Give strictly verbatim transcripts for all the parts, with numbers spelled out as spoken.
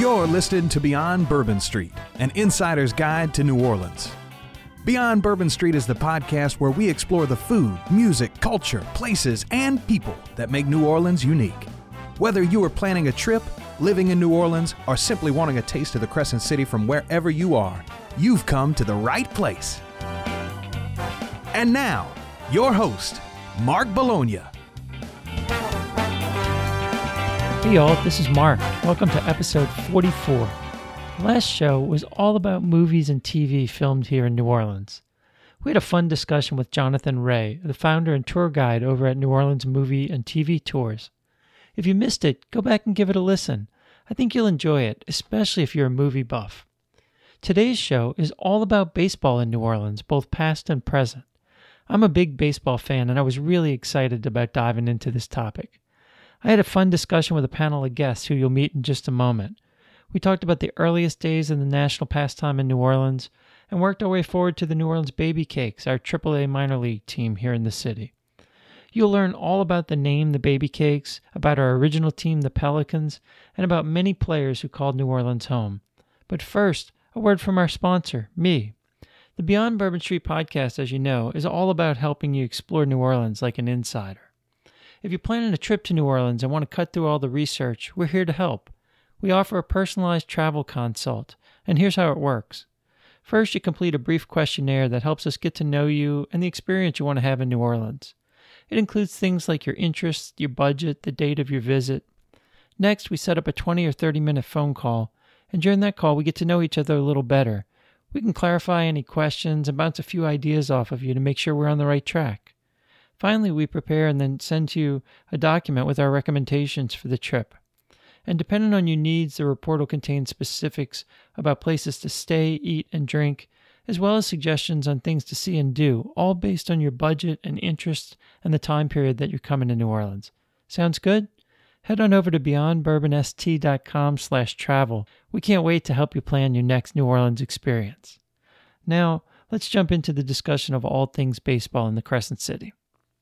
You're listening to Beyond Bourbon Street, an insider's guide to New Orleans. Beyond Bourbon Street is the podcast where we explore the food, music, culture, places, and people that make New Orleans unique. Whether you are planning a trip, living in New Orleans, or simply wanting a taste of the Crescent City from wherever you are, you've come to the right place. And now, your host, Mark Bologna. Hey y'all, this is Mark. Welcome to episode forty-four. The last show was all about movies and T V filmed here in New Orleans. We had a fun discussion with Jonathan Ray, the founder and tour guide over at New Orleans Movie and T V Tours. If you missed it, go back and give it a listen. I think you'll enjoy it, especially if you're a movie buff. Today's show is all about baseball in New Orleans, both past and present. I'm a big baseball fan, and I was really excited about diving into this topic. I had a fun discussion with a panel of guests who you'll meet in just a moment. We talked about the earliest days of the national pastime in New Orleans and worked our way forward to the New Orleans Baby Cakes, our triple A minor league team here in the city. You'll learn all about the name, the Baby Cakes, about our original team, the Pelicans, and about many players who called New Orleans home. But first, a word from our sponsor, me. The Beyond Bourbon Street podcast, as you know, is all about helping you explore New Orleans like an insider. If you're planning a trip to New Orleans and want to cut through all the research, we're here to help. We offer a personalized travel consult, and here's how it works. First, you complete a brief questionnaire that helps us get to know you and the experience you want to have in New Orleans. It includes things like your interests, your budget, the date of your visit. Next, we set up a twenty or thirty minute phone call, and during that call, we get to know each other a little better. We can clarify any questions and bounce a few ideas off of you to make sure we're on the right track. Finally, we prepare and then send to you a document with our recommendations for the trip. And depending on your needs, the report will contain specifics about places to stay, eat, and drink, as well as suggestions on things to see and do, all based on your budget and interests and the time period that you're coming to New Orleans. Sounds good? Head on over to beyond bourbon s t dot com slash travel. We can't wait to help you plan your next New Orleans experience. Now, let's jump into the discussion of all things baseball in the Crescent City.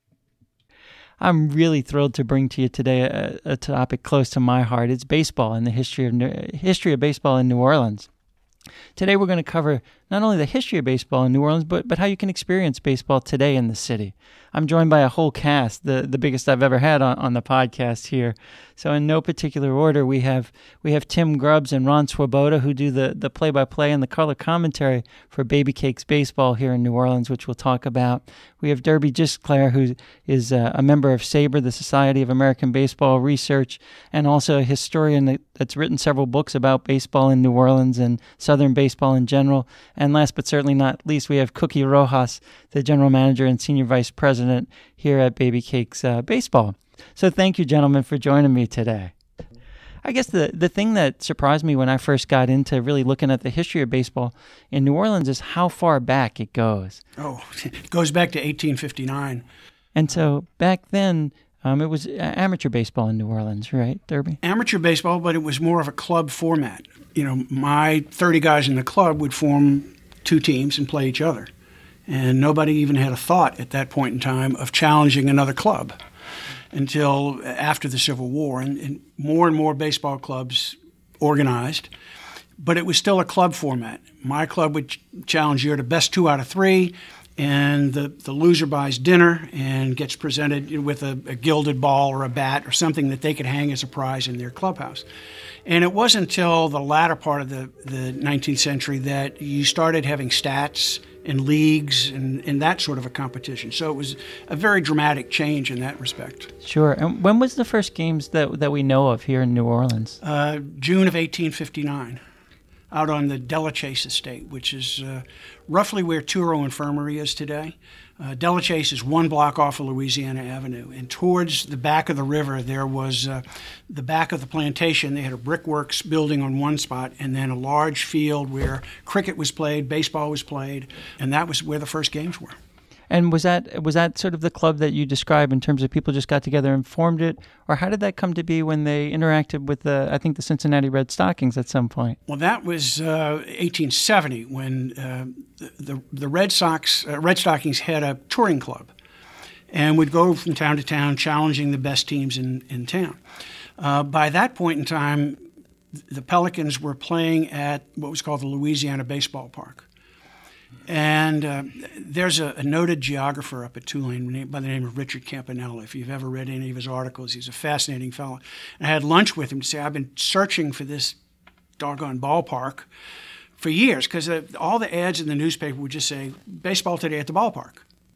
I'm really thrilled to bring to you today a, a topic close to my heart. It's baseball and the history of history of baseball in New Orleans. Today we're going to cover not only the history of baseball in New Orleans, but but how you can experience baseball today in the city. I'm joined by a whole cast, the, the biggest I've ever had on, on the podcast here. So in no particular order, we have we have Tim Grubbs and Ron Swoboda, who do the, the play-by-play and the color commentary for Baby Cakes baseball here in New Orleans, which we'll talk about. We have Derby Gisclair, who is uh, a member of SABR, the Society of American Baseball Research, and also a historian that, that's written several books about baseball in New Orleans and Southern baseball in general. And last but certainly not least, we have Cookie Rojas, the general manager and senior vice president here at Baby Cakes uh, Baseball. So thank you, gentlemen, for joining me today. I guess the, the thing that surprised me when I first got into really looking at the history of baseball in New Orleans is how far back it goes. Oh, it goes back to eighteen fifty-nine. And so back then, um, it was amateur baseball in New Orleans, right, Derby? Amateur baseball, but it was more of a club format. You know, my thirty guys in the club would form two teams and play each other. And nobody even had a thought at that point in time of challenging another club until after the Civil War. And, and more and more baseball clubs organized, but it was still a club format. My club would ch- challenge you to best two out of three, and the, the loser buys dinner and gets presented with a, a gilded ball or a bat or something that they could hang as a prize in their clubhouse. And it wasn't until the latter part of the, the nineteenth century that you started having stats and leagues and, and that sort of a competition. So it was a very dramatic change in that respect. Sure. And when was the first games that that we know of here in New Orleans? Uh, June of eighteen fifty-nine, out on the Delachaise estate, which is uh, roughly where Touro Infirmary is today. Uh, Delachaise is one block off of Louisiana Avenue, and towards the back of the river there was uh, the back of the plantation. They had a brickworks building on one spot, and then a large field where cricket was played, baseball was played, and that was where the first games were. And was that was that sort of the club that you describe in terms of people just got together and formed it, or how did that come to be when they interacted with the I think the Cincinnati Red Stockings at some point? Well, that was uh, eighteen seventy when uh, the the Red Sox uh, Red Stockings had a touring club, and would go from town to town challenging the best teams in in town. Uh, by that point in time, the Pelicans were playing at what was called the Louisiana Baseball Park. And uh, there's a, a noted geographer up at Tulane by the name of Richard Campanella. If you've ever read any of his articles, he's a fascinating fellow. And I had lunch with him to say, I've been searching for this doggone ballpark for years, because uh, all the ads in the newspaper would just say, baseball today at the ballpark.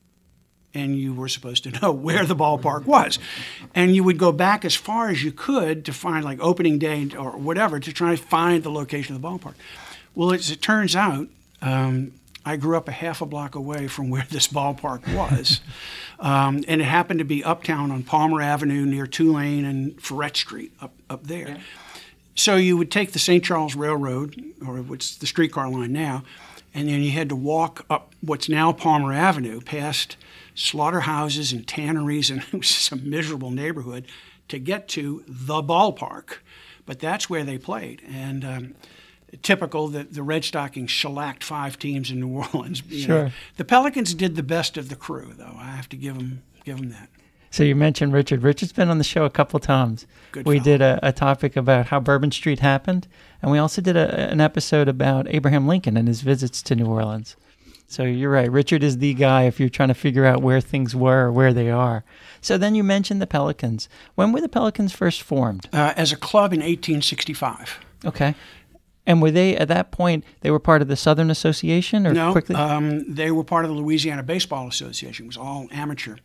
And you were supposed to know where the ballpark was. And you would go back as far as you could to find, like, opening day or whatever, to try to find the location of the ballpark. Well, as it turns out, um, I grew up a half a block away from where this ballpark was. um, and it happened to be uptown on Palmer Avenue near Tulane and Ferret Street up, up there. Yeah. So you would take the Saint Charles Railroad, or what's the streetcar line now, and then you had to walk up what's now Palmer Avenue past slaughterhouses and tanneries, and it was just a miserable neighborhood to get to the ballpark. But that's where they played. And um, typical that the Red Stockings shellacked five teams in New Orleans. You sure. know. The Pelicans did the best of the crew, though. I have to give them, give them that. So you mentioned Richard. Richard's been on the show a couple times. Good we fellow. did a, a topic about how Bourbon Street happened, and we also did a, an episode about Abraham Lincoln and his visits to New Orleans. So you're right. Richard is the guy if you're trying to figure out where things were or where they are. So then you mentioned the Pelicans. When were the Pelicans first formed? Uh, as a club in eighteen sixty-five. Okay. And were they, at that point, they were part of the Southern Association? Or no, quickly? Um, they were part of the Louisiana Baseball Association. It was all amateur.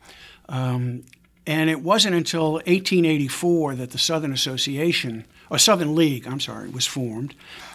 Um, and it wasn't until eighteen eighty-four that the Southern Association, or Southern League, I'm sorry, was formed.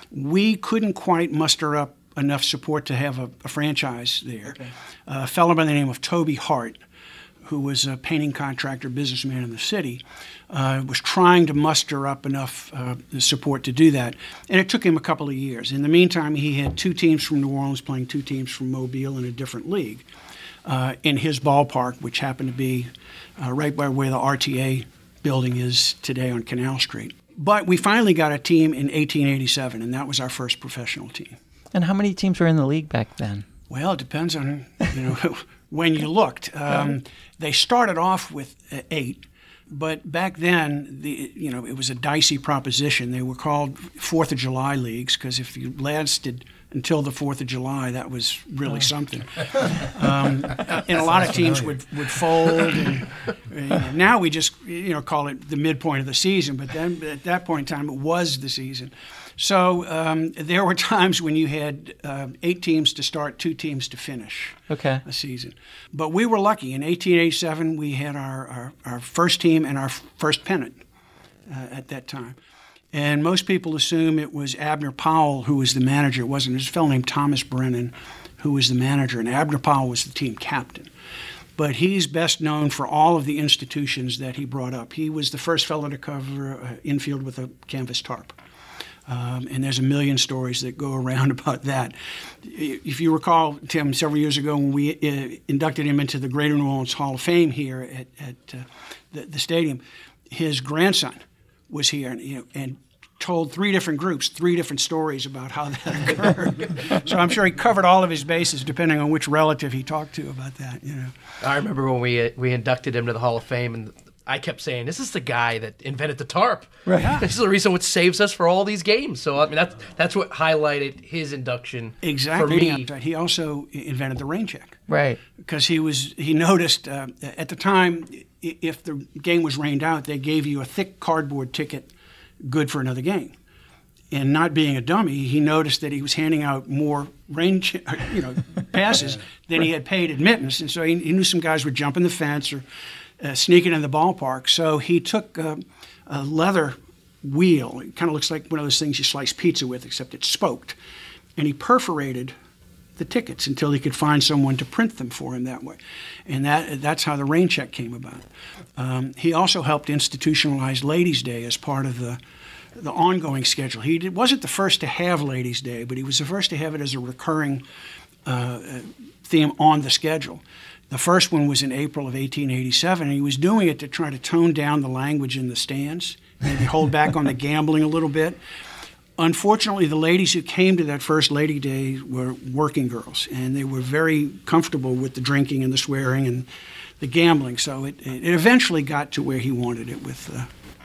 We couldn't quite muster up enough support to have a, a franchise there. Okay. Uh, a fellow by the name of Toby Hart, who was a painting contractor, businessman in the city, uh, was trying to muster up enough uh, support to do that. And it took him a couple of years. In the meantime, he had two teams from New Orleans playing two teams from Mobile in a different league uh, in his ballpark, which happened to be uh, right by where the R T A building is today on Canal Street. But we finally got a team in eighteen eighty-seven, and that was our first professional team. And how many teams were in the league back then? Well, it depends on, you know, when you looked. Um, they started off with uh, eight, but back then, the you know, it was a dicey proposition. They were called Fourth of July leagues because if you lasted until the Fourth of July, that was really something. Um, and a lot of teams would, would fold. And, you know, now we just you know call it the midpoint of the season, but then at that point in time, it was the season. So um, there were times when you had uh, eight teams to start, two teams to finish okay. a season. But we were lucky. In eighteen eighty-seven, we had our, our, our first team and our first pennant uh, at that time. And most people assume it was Abner Powell who was the manager. It wasn't. It was a fellow named Thomas Brennan who was the manager, and Abner Powell was the team captain. But he's best known for all of the institutions that he brought up. He was the first fellow to cover uh, infield with a canvas tarp. Um, and there's a million stories that go around about that. If you recall, Tim, several years ago when we uh, inducted him into the Greater New Orleans Hall of Fame here at, at uh, the, the stadium, his grandson was here and, you know, and told three different groups, three different stories about how that occurred. So I'm sure he covered all of his bases, depending on which relative he talked to about that. You know, I remember when we we inducted him to the Hall of Fame, and I kept saying, "This is the guy that invented the tarp. Right. Yeah. This is the reason what saves us for all these games." So I mean, that's that's what highlighted his induction. Exactly. For me. He also invented the rain check. Right. Because he was he noticed uh, at the time, if the game was rained out, they gave you a thick cardboard ticket, good for another game. And not being a dummy, he noticed that he was handing out more rain, ch- you know, passes than he had paid admittance, and so he, he knew some guys were jumping the fence or uh, sneaking in the ballpark. So he took uh, a leather wheel. It kind of looks like one of those things you slice pizza with, except it's spoked, and he perforated the tickets until he could find someone to print them for him that way. And that that's how the rain check came about. Um, he also helped institutionalize Ladies' Day as part of the the ongoing schedule. He did, wasn't the first to have Ladies' Day, but he was the first to have it as a recurring uh, theme on the schedule. The first one was in April of eighteen eighty-seven, and he was doing it to try to tone down the language in the stands, maybe hold back on the gambling a little bit. Unfortunately, the ladies who came to that first Lady Day were working girls, and they were very comfortable with the drinking and the swearing and the gambling. So it, it eventually got to where he wanted it with uh,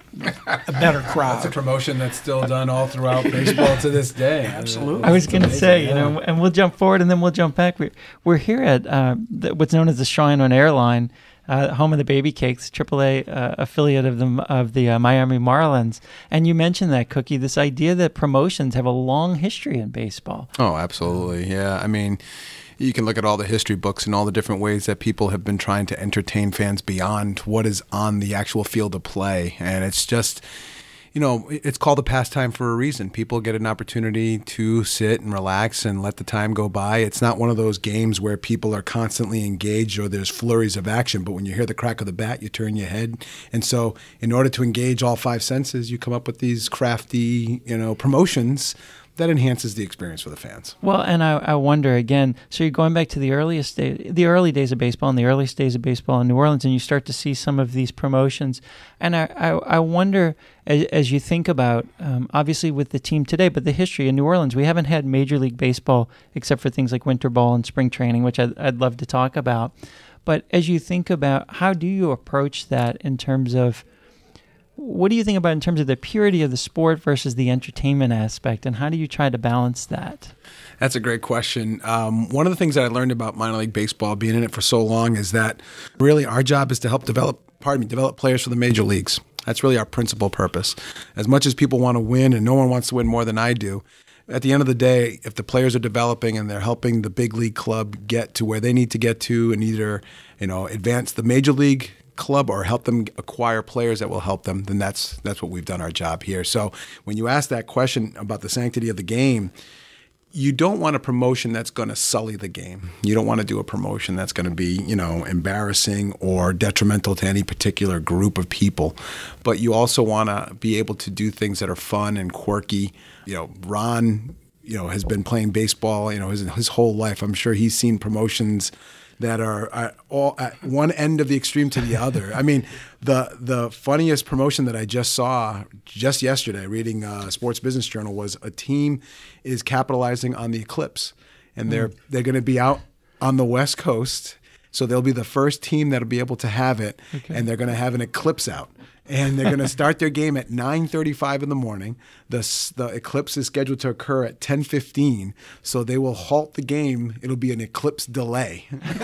a better crowd. That's a promotion that's still done all throughout baseball to this day. Absolutely. I was going to say, you yeah. know, and we'll jump forward and then we'll jump back. We're, we're here at uh, the, what's known as the Shrine on Airline, uh, home of the Baby Cakes, triple A uh, affiliate of the of the uh, Miami Marlins. And you mentioned that, Cookie, this idea that promotions have a long history in baseball. Oh, absolutely. Yeah. I mean, you can look at all the history books and all the different ways that people have been trying to entertain fans beyond what is on the actual field of play. And it's just, you know, it's called a pastime for a reason. People get an opportunity to sit and relax and let the time go by. It's not one of those games where people are constantly engaged or there's flurries of action. But when you hear the crack of the bat, you turn your head. And so in order to engage all five senses, you come up with these crafty, you know, promotions that enhances the experience for the fans. Well, and I, I wonder again, so you're going back to the earliest day, the early days of baseball and the earliest days of baseball in New Orleans, and you start to see some of these promotions. And I, I, I wonder, as, as you think about, um, obviously with the team today, but the history in New Orleans, we haven't had Major League Baseball except for things like winter ball and spring training, which I'd, I'd love to talk about. But as you think about, how do you approach that in terms of, what do you think about in terms of the purity of the sport versus the entertainment aspect, and how do you try to balance that? That's a great question. Um, one of the things that I learned about minor league baseball, being in it for so long, is that really our job is to help develop, pardon me, develop players for the major leagues. That's really our principal purpose. As much as people want to win, and no one wants to win more than I do, at the end of the day, if the players are developing and they're helping the big league club get to where they need to get to and either, you know, advance the major league club or help them acquire players that will help them, then that's that's what we've done our job here. So when you ask that question about the sanctity of the game, you don't want a promotion that's going to sully the game. You don't want to do a promotion that's going to be, you know, embarrassing or detrimental to any particular group of people. But you also want to be able to do things that are fun and quirky. You know, Ron, you know, has been playing baseball, you know, his, his whole life. I'm sure he's seen promotions that are at all at one end of the extreme to the other. I mean, the the funniest promotion that I just saw just yesterday, reading uh, Sports Business Journal, was a team is capitalizing on the eclipse, and they're they're going to be out on the West Coast, so they'll be the first team that'll be able to have it, okay. And they're going to have an eclipse out. And they're going to start their game at nine thirty-five in the morning. The the eclipse is scheduled to occur at ten fifteen, so they will halt the game. It'll be an eclipse delay.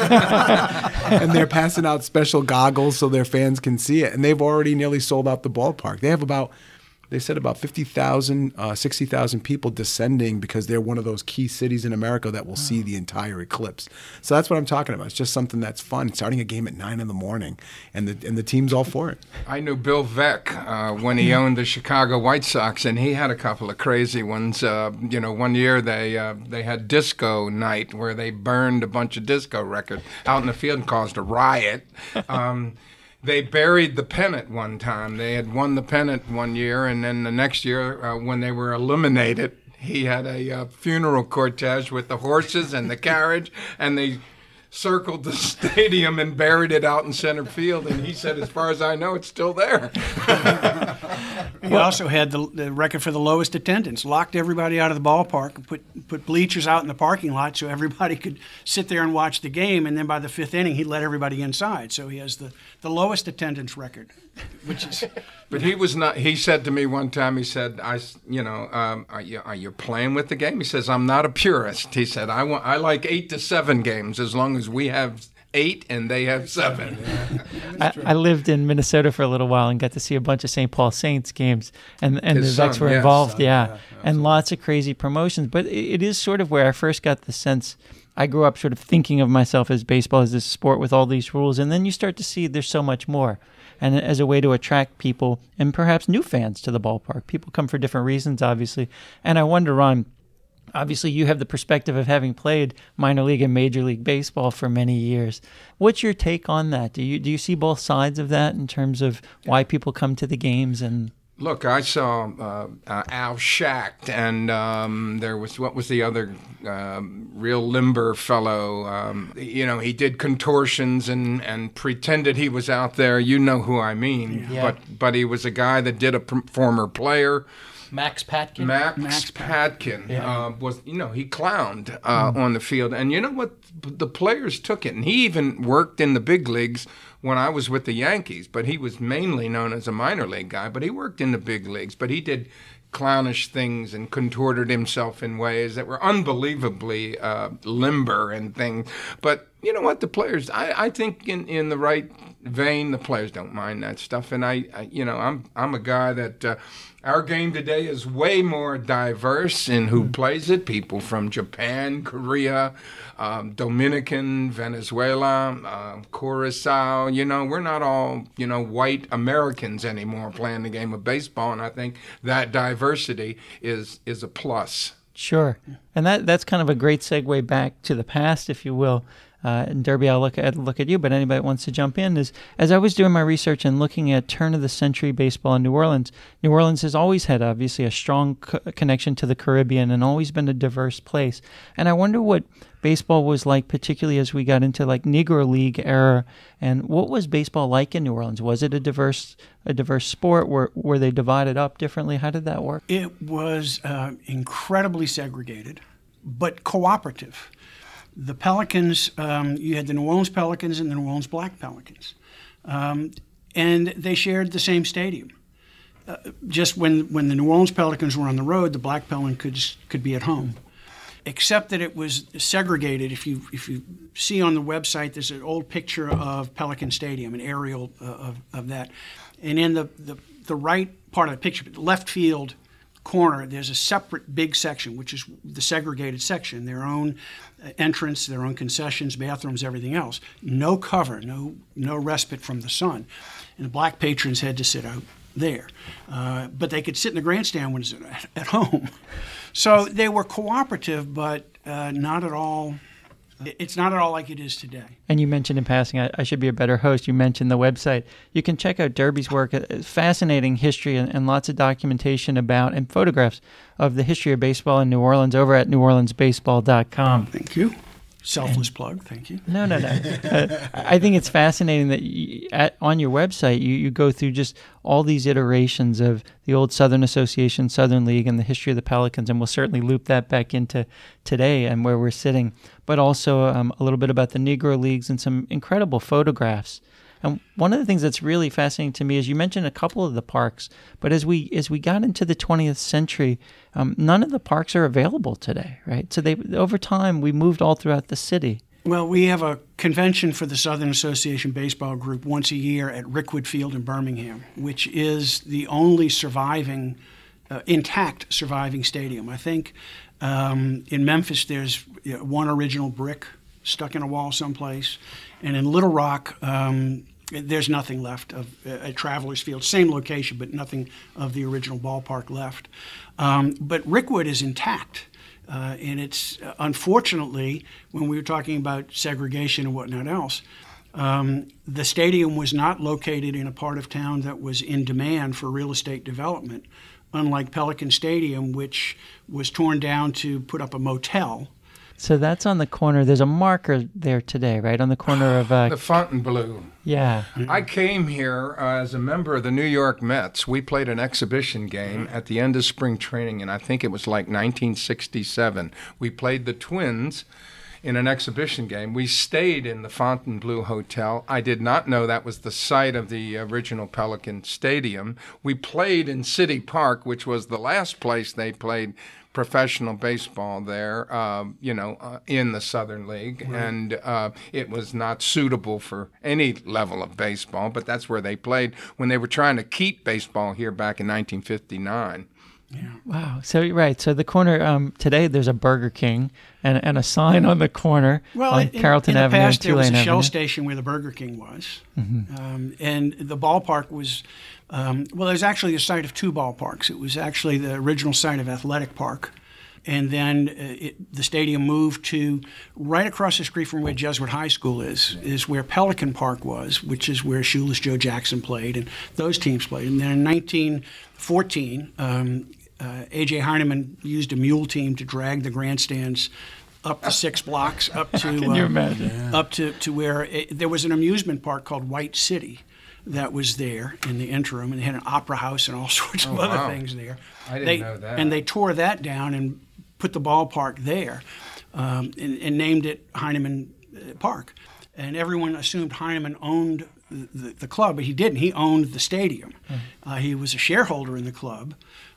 And they're passing out special goggles so their fans can see it. And they've already nearly sold out the ballpark. They have about, they said about fifty thousand, uh, sixty thousand people descending because they're one of those key cities in America that will see the entire eclipse. So that's what I'm talking about. It's just something that's fun, starting a game at nine in the morning, and the and the team's all for it. I knew Bill Veeck uh, when he owned the Chicago White Sox, and he had a couple of crazy ones. Uh, you know, one year they uh, they had disco night where they burned a bunch of disco records out in the field and caused a riot. Um, They buried the pennant one time. They had won the pennant one year, and then the next year, uh, when they were eliminated, he had a uh, funeral cortege with the horses and the carriage, and they circled the stadium and buried it out in center field. And he said, as far as I know, it's still there. He also had the, the record for the lowest attendance, locked everybody out of the ballpark and put, put bleachers out in the parking lot so everybody could sit there and watch the game. And then by the fifth inning, he let everybody inside. So he has the, the lowest attendance record, which is... But he was not. He said to me one time. He said, "I, you know, um, are you are you playing with the game?" He says, "I'm not a purist." He said, "I want. I like eight to seven games as long as we have eight and they have seven." I, I lived in Minnesota for a little while and got to see a bunch of Saint Paul Saints games, and and His the Vex son, were yes. involved, Son, yeah, yeah, and lots of crazy promotions. But it, it is sort of where I first got the sense. I grew up sort of thinking of myself as baseball as this sport with all these rules, and then you start to see there's so much more. And as a way to attract people and perhaps new fans to the ballpark. People come for different reasons, obviously. And I wonder, Ron, obviously you have the perspective of having played minor league and major league baseball for many years. What's your take on that? Do you do you see both sides of that in terms of why people come to the games? And Look, I saw uh, uh, Al Schacht, and um, there was, what was the other um, real limber fellow? Um, you know, he did contortions and, and pretended he was out there. You know who I mean. Yeah. But but he was a guy that did a pr- former player. Max Patkin. Max, Max Patkin Yeah. uh, was, you know, he clowned uh, on the field. And you know what? The players took it. And he even worked in the big leagues when I was with the Yankees. But he was mainly known as a minor league guy. But he worked in the big leagues. But he did clownish things and contorted himself in ways that were unbelievably uh, limber and things. But you know what? The players, I, I think in, in the right vein, the players don't mind that stuff. And I, I you know, I'm I'm a guy that uh, our game today is way more diverse in who plays it. People from Japan, Korea, um, Dominican, Venezuela, uh, Curacao. You know, we're not all, you know, white Americans anymore playing the game of baseball. And I think that diversity is is a plus. Sure. And that that's kind of a great segue back to the past, if you will. Uh, and Derby, I'll look at look at you, but anybody that wants to jump in is, as I was doing my research and looking at turn-of-the-century baseball in New Orleans, New Orleans has always had, obviously, a strong co- connection to the Caribbean and always been a diverse place. And I wonder what baseball was like, particularly as we got into, like, Negro League era, and what was baseball like in New Orleans? Was it a diverse a diverse sport? Were, were they divided up differently? How did that work? It was uh, incredibly segregated, but cooperative. The Pelicans, um, you had the New Orleans Pelicans and the New Orleans Black Pelicans, um, and they shared the same stadium. Uh, just when, when the New Orleans Pelicans were on the road, the Black Pelicans could could be at home, except that it was segregated. If you if you see on the website, there's an old picture of Pelican Stadium, an aerial uh, of, of that, and in the, the the right part of the picture, the left field corner, there's a separate big section, which is the segregated section, their own entrance, their own concessions, bathrooms, everything else. No cover, no no respite from the sun. And the black patrons had to sit out there. Uh, but they could sit in the grandstand when it's at, at home. So they were cooperative, but uh, not at all, it's not at all like it is today. And you mentioned in passing, I, I should be a better host, you mentioned the website. You can check out Derby's work, a fascinating history and, and lots of documentation about and photographs of the history of baseball in New Orleans over at new orleans baseball dot com. Thank you. Selfless plug, thank you. No, no, no. uh, I think it's fascinating that you, at, on your website you, you go through just all these iterations of the old Southern Association, Southern League, and the history of the Pelicans, and we'll certainly loop that back into today and where we're sitting, but also um, a little bit about the Negro Leagues and some incredible photographs. And one of the things that's really fascinating to me is you mentioned a couple of the parks, but as we as we got into the twentieth century, um, none of the parks are available today, right? So they over time we moved all throughout the city. Well, we have a convention for the Southern Association Baseball Group once a year at Rickwood Field in Birmingham, which is the only surviving, uh, intact surviving stadium. I think um, in Memphis there's you know, one original brick stuck in a wall someplace, and in Little Rock um, there's nothing left of uh, Travelers Field, same location, but nothing of the original ballpark left. Um, but Rickwood is intact. Uh, and it's uh, unfortunately, when we were talking about segregation and whatnot else, um, the stadium was not located in a part of town that was in demand for real estate development, unlike Pelican Stadium, which was torn down to put up a motel. So that's on the corner. There's a marker there today, right? On the corner of... Uh, the Fontainebleau. Yeah. I came here uh, as a member of the New York Mets. We played an exhibition game at the end of spring training, and I think it was like nineteen sixty-seven. We played the Twins in an exhibition game. We stayed in the Fontainebleau Hotel. I did not know that was the site of the original Pelican Stadium. We played in City Park, which was the last place they played professional baseball there, uh, you know, uh, in the Southern League. Right. And uh, it was not suitable for any level of baseball, but that's where they played when they were trying to keep baseball here back in nineteen fifty-nine. Yeah. Wow. So, right. So the corner, um, today there's a Burger King and, and a sign on the corner well, on in, Carrollton in the Avenue past, and Tulane there was a Avenue. Shell station where the Burger King was. Mm-hmm. Um, and the ballpark was, um, well, it was actually a site of two ballparks. It was actually the original site of Athletic Park. And then uh, it, the stadium moved to right across the street from where Jesuit High School is, is where Pelican Park was, which is where Shoeless Joe Jackson played, and those teams played. And then in nineteen fourteen, um, uh, A J Heineman used a mule team to drag the grandstands up the six blocks, up to Can you uh, imagine? up to, to where it, there was an amusement park called White City. that was there in the interim, and they had an opera house and all sorts of Oh, other wow. things there. I didn't they, know that. And they tore that down and put the ballpark there, um, and, and named it Heineman Park. And everyone assumed Heineman owned the, the club, but he didn't. He owned the stadium. Mm. Uh, he was a shareholder in the club,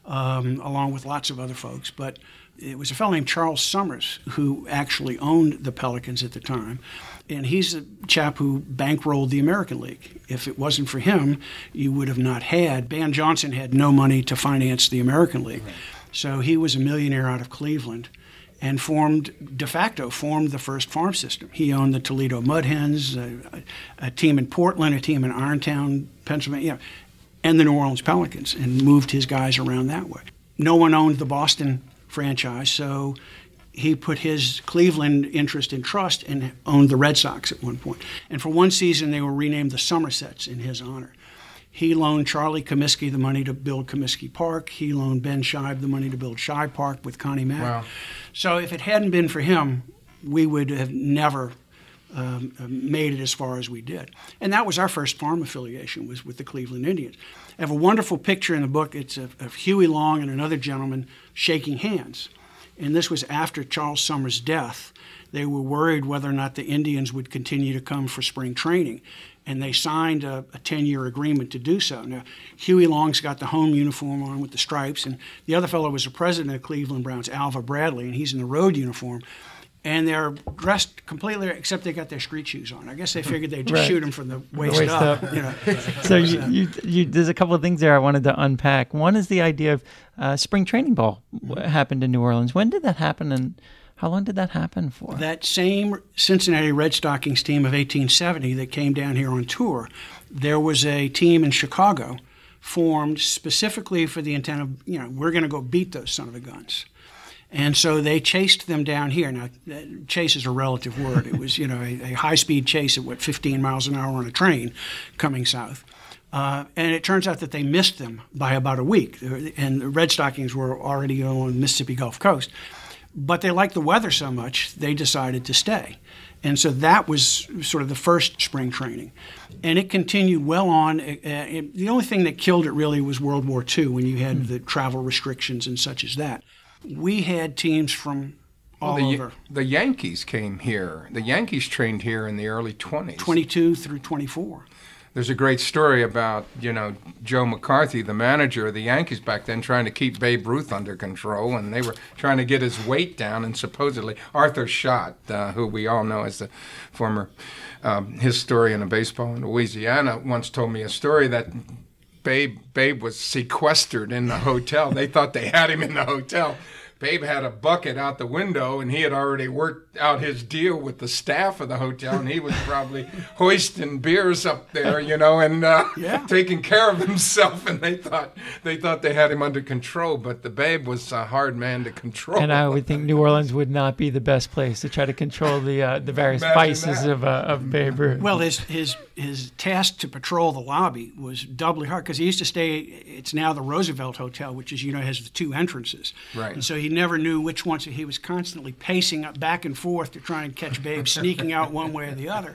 um, along with lots of other folks. But it was a fellow named Charles Summers who actually owned the Pelicans at the time. And he's the chap who bankrolled the American League. If it wasn't for him, you would have not had. Ban Johnson had no money to finance the American League. Right. So he was a millionaire out of Cleveland and formed, de facto, formed the first farm system. He owned the Toledo Mud Hens, a, a team in Portland, a team in Irontown, Pennsylvania, you know, and the New Orleans Pelicans, and moved his guys around that way. No one owned the Boston franchise, so he put his Cleveland interest in trust and owned the Red Sox at one point. And for one season, they were renamed the Somersets in his honor. He loaned Charlie Comiskey the money to build Comiskey Park. He loaned Ben Shibe the money to build Shibe Park with Connie Mack. Wow. So if it hadn't been for him, we would have never um, made it as far as we did. And that was our first farm affiliation, was with the Cleveland Indians. I have a wonderful picture in the book. It's of, of Huey Long and another gentleman shaking hands. And this was after Charles Summers' death. They were worried whether or not the Indians would continue to come for spring training. And they signed a, a ten-year agreement to do so. Now, Huey Long's got the home uniform on with the stripes, and the other fellow was the president of Cleveland Browns, Alva Bradley, and he's in the road uniform. And they're dressed completely, except they got their street shoes on. I guess they figured they'd just right. shoot them from the waist, the waist up. up. You know. So you, you, you, there's a couple of things there I wanted to unpack. One is the idea of uh, spring training ball what happened in New Orleans. When did that happen, and how long did that happen for? That same Cincinnati Red Stockings team of eighteen seventy that came down here on tour, there was a team in Chicago formed specifically for the intent of, you know, we're going to go beat those son of a guns. And so they chased them down here. Now, chase is a relative word. It was, you know, a, a high-speed chase at, what, fifteen miles an hour on a train coming south. Uh, and it turns out that they missed them by about a week. And the Red Stockings were already on the Mississippi Gulf Coast. But they liked the weather so much, they decided to stay. And so that was sort of the first spring training. And it continued well on. Uh, it, the only thing that killed it really was World War Two, when you had mm. the travel restrictions and such as that. We had teams from all well, the, over. The Yankees came here. The Yankees trained here in the early twenties. twenty-two through twenty-four. There's a great story about, you know, Joe McCarthy, the manager of the Yankees back then, trying to keep Babe Ruth under control, and they were trying to get his weight down, and supposedly Arthur Schott, uh, who we all know as the former um, historian of baseball in Louisiana, once told me a story that Babe, Babe was sequestered in the hotel. They thought they had him in the hotel. Babe had a bucket out the window, and he had already worked out his deal with the staff of the hotel, and he was probably hoisting beers up there, you know, and uh, yeah. taking care of himself. And they thought they thought they had him under control, but the Babe was a hard man to control. And I would think New Orleans would not be the best place to try to control the uh, the various Imagine vices that. of uh, of Babe Ruth. Well, his his his task to patrol the lobby was doubly hard, because he used to stay. It's now the Roosevelt Hotel, which is, you know, has the two entrances. Right. And so he never knew which one. So he was constantly pacing up back and forth to try and catch Babe sneaking out one way or the other.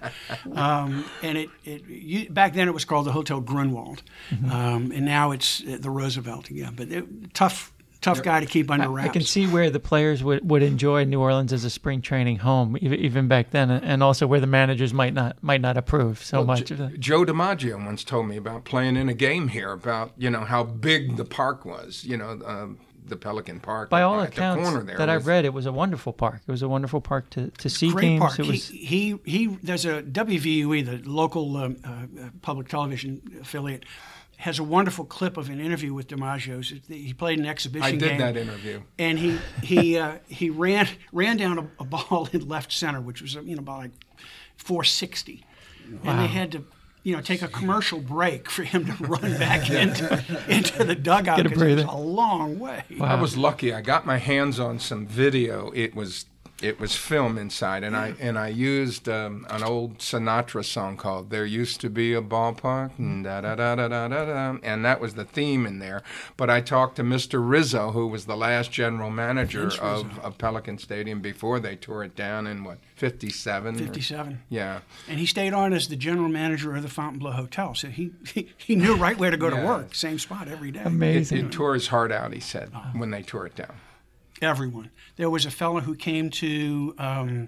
Um, and it, it you, back then it was called the Hotel Grunwald, mm-hmm. um, and now it's the Roosevelt again. But it, tough. Tough guy to keep under wraps. I can see where the players would, would enjoy New Orleans as a spring training home, even, even back then, and also where the managers might not might not approve so well, much J- of that. Joe DiMaggio once told me about playing in a game here, about, you know, how big the park was, you know, um, the Pelican Park. By at, all at accounts the corner there that was, I've read, it was a wonderful park. It was a wonderful park to, to see Great games. park. It was he, he he. There's a W V U E, the local um, uh, public television affiliate, has a wonderful clip of an interview with DiMaggio. He played an exhibition I did game, that interview. and he he uh, he ran ran down a, a ball in left center, which was, you know, about like four sixty, wow. And they had to, you know, take a commercial break for him to run back into into the dugout, because it was a long way. Wow. I was lucky. I got my hands on some video. It was it was film inside, and I and I used um, an old Sinatra song called "There Used to Be a Ballpark," and da da da da da da da, and that was the theme in there. But I talked to Mister Rizzo, who was the last general manager of, of Pelican Stadium before they tore it down in what fifty-seven. fifty-seven. Yeah. And he stayed on as the general manager of the Fontainebleau Hotel, so he he, he knew right where to go Yeah. to work, same spot every day. Amazing. It, it tore his heart out, he said, when they tore it down. Everyone. There was a fellow who came to, um,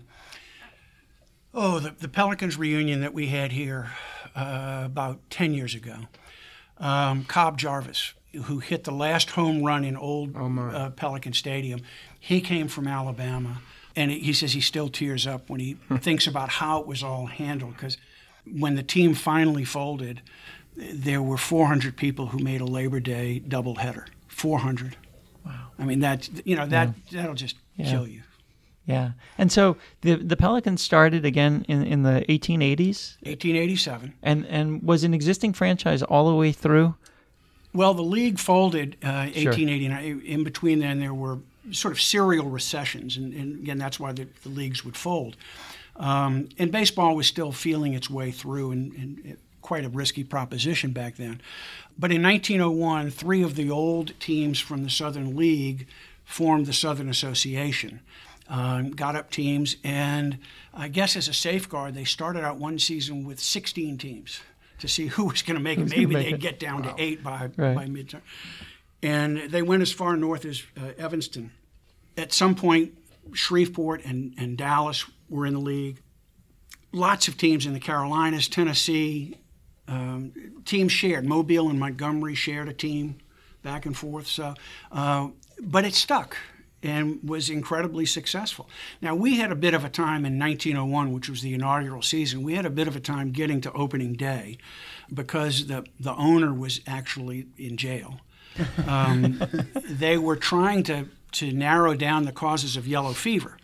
oh, the, the Pelicans reunion that we had here uh, about ten years ago. Um, Cobb Jarvis, who hit the last home run in old uh, Pelican Stadium. He came from Alabama, and he says he still tears up when he thinks about how it was all handled, because when the team finally folded, there were four hundred people who made a Labor Day doubleheader. four hundred. Wow. I mean, that, you know, that, Yeah. that'll just Yeah. kill you. Yeah. And so the the Pelicans started again in, in the eighteen eighties eighteen eighty-seven. and, and was an existing franchise all the way through. Well, the league folded uh, Sure. eighteen eighty-nine. In between then, there were sort of serial recessions, and, and again, that's why the, the leagues would fold. Um, and baseball was still feeling its way through, and, and it, quite a risky proposition back then. But in nineteen oh one, three of the old teams from the Southern League formed the Southern Association, um, got up teams, and I guess as a safeguard, they started out one season with sixteen teams to see who was going to make it. Who's gonna Maybe make they'd it. get down to eight by, Right. by midterm. And they went as far north as uh, Evanston. At some point, Shreveport and, and Dallas were in the league. Lots of teams in the Carolinas, Tennessee, um, teams shared. Mobile and Montgomery shared a team back and forth. So, uh, but it stuck and was incredibly successful. Now, we had a bit of a time in nineteen oh one, which was the inaugural season. We had a bit of a time getting to opening day because the, the owner was actually in jail. Um, they were trying to, to narrow down the causes of yellow fever,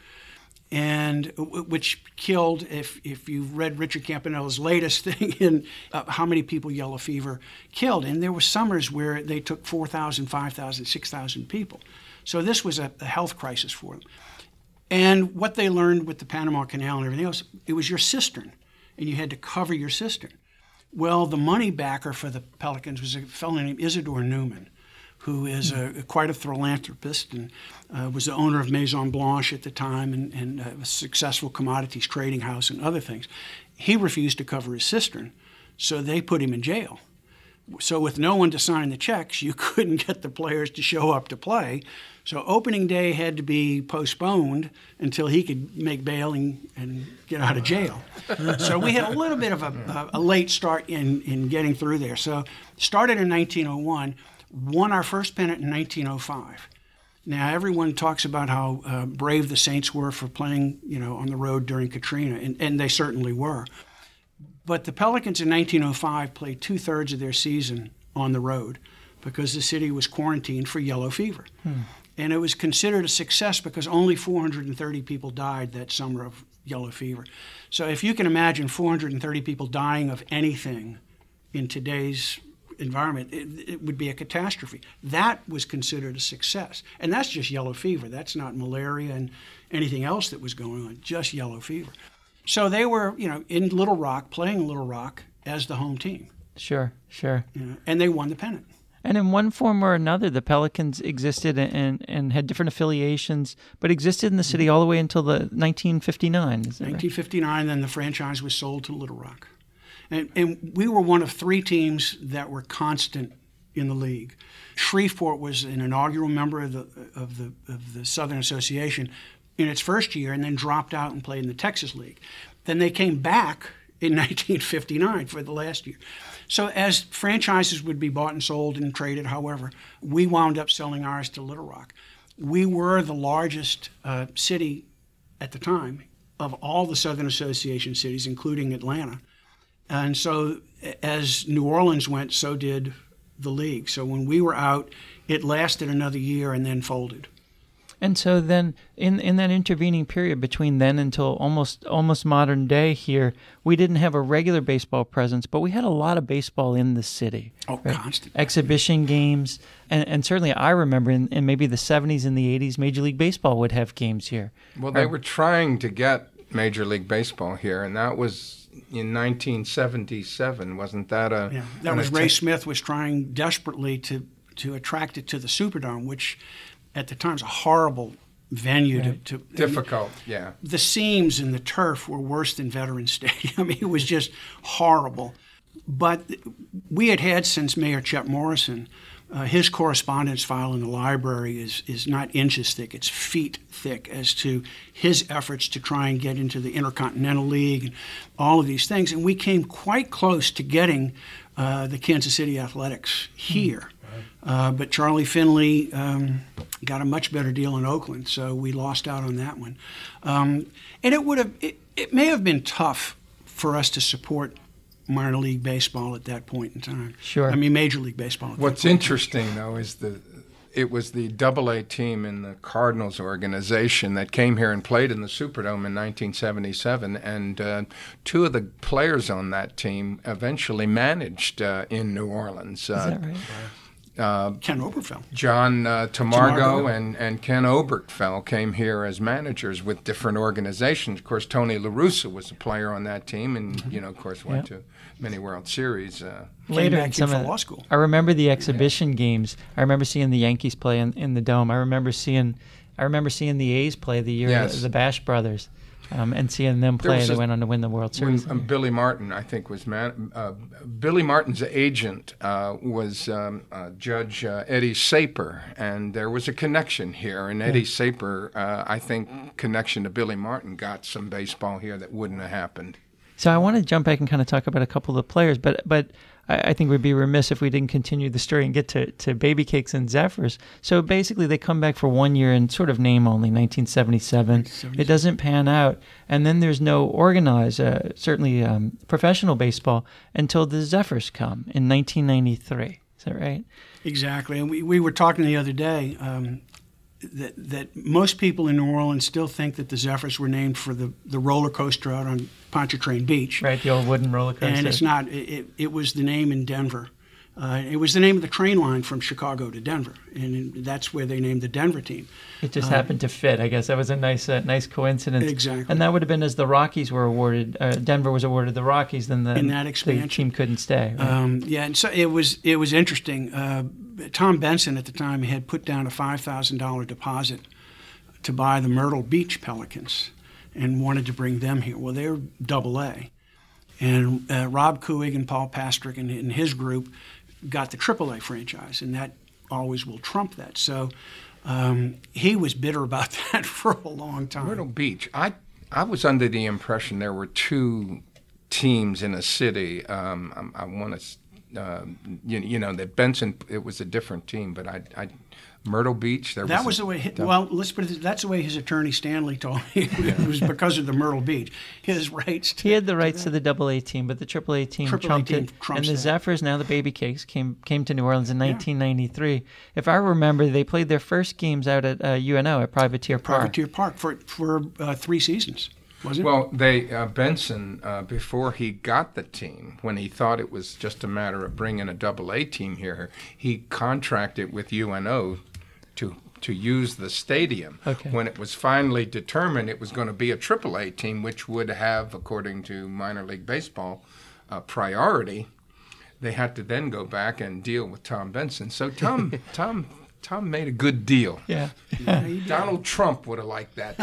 and which killed, if if you've read Richard Campanella's latest thing in uh, how many people yellow fever killed, and there were summers where they took four thousand, five thousand, six thousand people. So this was a, a health crisis for them. And what they learned with the Panama Canal and everything else, it was your cistern, and you had to cover your cistern. Well, the money backer for the Pelicans was a fellow named Isidore Newman, who is a, quite a philanthropist and uh, was the owner of Maison Blanche at the time and, and uh, a successful commodities trading house and other things. He refused to cover his cistern, so they put him in jail. So with no one to sign the checks, you couldn't get the players to show up to play. So opening day had to be postponed until he could make bail and, and get out of jail. So we had a little bit of a, a late start in, in getting through there. So started in nineteen oh one. Won our first pennant in nineteen oh five. Now, everyone talks about how uh, brave the Saints were for playing, you know, on the road during Katrina, and, and they certainly were. But the Pelicans in nineteen oh five played two-thirds of their season on the road because the city was quarantined for yellow fever. Hmm. And it was considered a success because only four hundred thirty people died that summer of yellow fever. So if you can imagine four hundred thirty people dying of anything in today's environment, it, it would be a catastrophe. That was considered a success. And that's just yellow fever. That's not malaria and anything else that was going on, just yellow fever. So they were, you know, in Little Rock, playing Little Rock as the home team. Sure, sure. You know, and they won the pennant. And in one form or another, the Pelicans existed and, and had different affiliations, but existed in the city all the way until the nineteen fifty-nine. Is that nineteen fifty-nine, right? Then the franchise was sold to Little Rock. And, and we were one of three teams that were constant in the league. Shreveport was an inaugural member of the of the of the Southern Association in its first year, and then dropped out and played in the Texas League. Then they came back in nineteen fifty-nine for the last year. So as franchises would be bought and sold and traded, however, we wound up selling ours to Little Rock. We were the largest uh, city at the time of all the Southern Association cities, including Atlanta. And so as New Orleans went, so did the league. So when we were out, it lasted another year and then folded. And so then, in in that intervening period between then until almost almost modern day here, we didn't have a regular baseball presence, but we had a lot of baseball in the city. Oh, right? constant. Exhibition games, and, and certainly I remember in, in maybe the seventies and the eighties, Major League Baseball would have games here. Well, they Or- were trying to get Major League Baseball here, and that was in nineteen seventy-seven. Wasn't that a? Yeah, that an was Ray attempt? Smith was trying desperately to to attract it to the Superdome, which at the time was a horrible venue Right. to, to Difficult, yeah. the seams in the turf were worse than Veterans Stadium. I mean, it was just horrible. But we had had since Mayor Chet Morrison, uh, his correspondence file in the library is, is not inches thick, it's feet thick as to his efforts to try and get into the Intercontinental League and all of these things. And we came quite close to getting uh, the Kansas City Athletics here. Uh, but Charlie Finley um, got a much better deal in Oakland, so we lost out on that one. Um, and it would have, it, it may have been tough for us to support minor league baseball at that point in time. Sure. I mean, Major League Baseball. At What's that point. interesting, though, is the it was the Double A team in the Cardinals organization that came here and played in the Superdome in nineteen seventy-seven, and uh, two of the players on that team eventually managed uh, in New Orleans. Uh, Is that right? uh, Ken Oberfeld. John uh, Tamargo Tamargo. and, and Ken Obertfeld came here as managers with different organizations. Of course, Tony La Russa was a player on that team, and you know, of course, went Yeah. to many World Series. Uh, Later back in here some for of- law school. I remember the exhibition games. I remember seeing the Yankees play in, in the Dome. I remember seeing, I remember seeing the A's play the year Yes. of the Bash Brothers, um, and seeing them There play. was They a- went on to win the World when Series. um, Billy Martin, I think, was man. Uh, Billy Martin's agent uh, was um, uh, Judge uh, Eddie Saper, and there was a connection here. And Eddie Saper, uh, I think, connection to Billy Martin got some baseball here that wouldn't have happened. So I want to jump back and kind of talk about a couple of the players, but but I, I think we'd be remiss if we didn't continue the story and get to, to Baby Cakes and Zephyrs. So basically they come back for one year in sort of name only, nineteen seventy-seven. It doesn't pan out. And then there's no organized, uh, certainly um, professional baseball until the Zephyrs come in nineteen ninety-three. Is that right? Exactly. And we, we were talking the other day um, that, that most people in New Orleans still think that the Zephyrs were named for the, the roller coaster out on Pontchartrain Beach. Right, the old wooden roller coaster. And it's not. It, it, it was the name in Denver. Uh, it was the name of the train line from Chicago to Denver, and that's where they named the Denver team. It just happened to fit. I guess that was a nice, uh, nice coincidence. Exactly. And that would have been as the Rockies were awarded. Uh, Denver was awarded the Rockies, then the, In that the expansion. team couldn't stay. Right? Um, yeah, and so it was. It was interesting. Uh, Tom Benson at the time had put down a five thousand dollar deposit to buy the Myrtle Beach Pelicans, and wanted to bring them here. Well, they're Double A, and uh, Rob Kuig and Paul Pastrick and, and his group got the Triple A franchise, and that always will trump that. So um, he was bitter about that for a long time. Myrtle Beach. I I was under the impression there were two teams in a city. Um, I, I want to, uh, you, you know, that Benson. It was a different team, but I, I Myrtle Beach. There That was, was a, the way. He, well, let's put it. this- That's the way his attorney Stanley told me. It was because of the Myrtle Beach. His rights. To, He had the rights to the Double A team, but the Triple A team Triple A trumped team it. trumps And the that. Zephyrs, now the Baby Cakes, came came to New Orleans in nineteen ninety-three. If I remember, they played their first games out at uh, U N O at Privateer Park. Privateer Park for for uh, three seasons, was it? Well, they uh, Benson uh, before he got the team, when he thought it was just a matter of bringing a Double A team here, he contracted with U N O to to use the stadium. Okay. When it was finally determined it was going to be a Triple A team, which would have, according to minor league baseball, uh, priority, they had to then go back and deal with Tom Benson. So Tom Tom Tom made a good deal. Yeah. Donald Trump would have liked that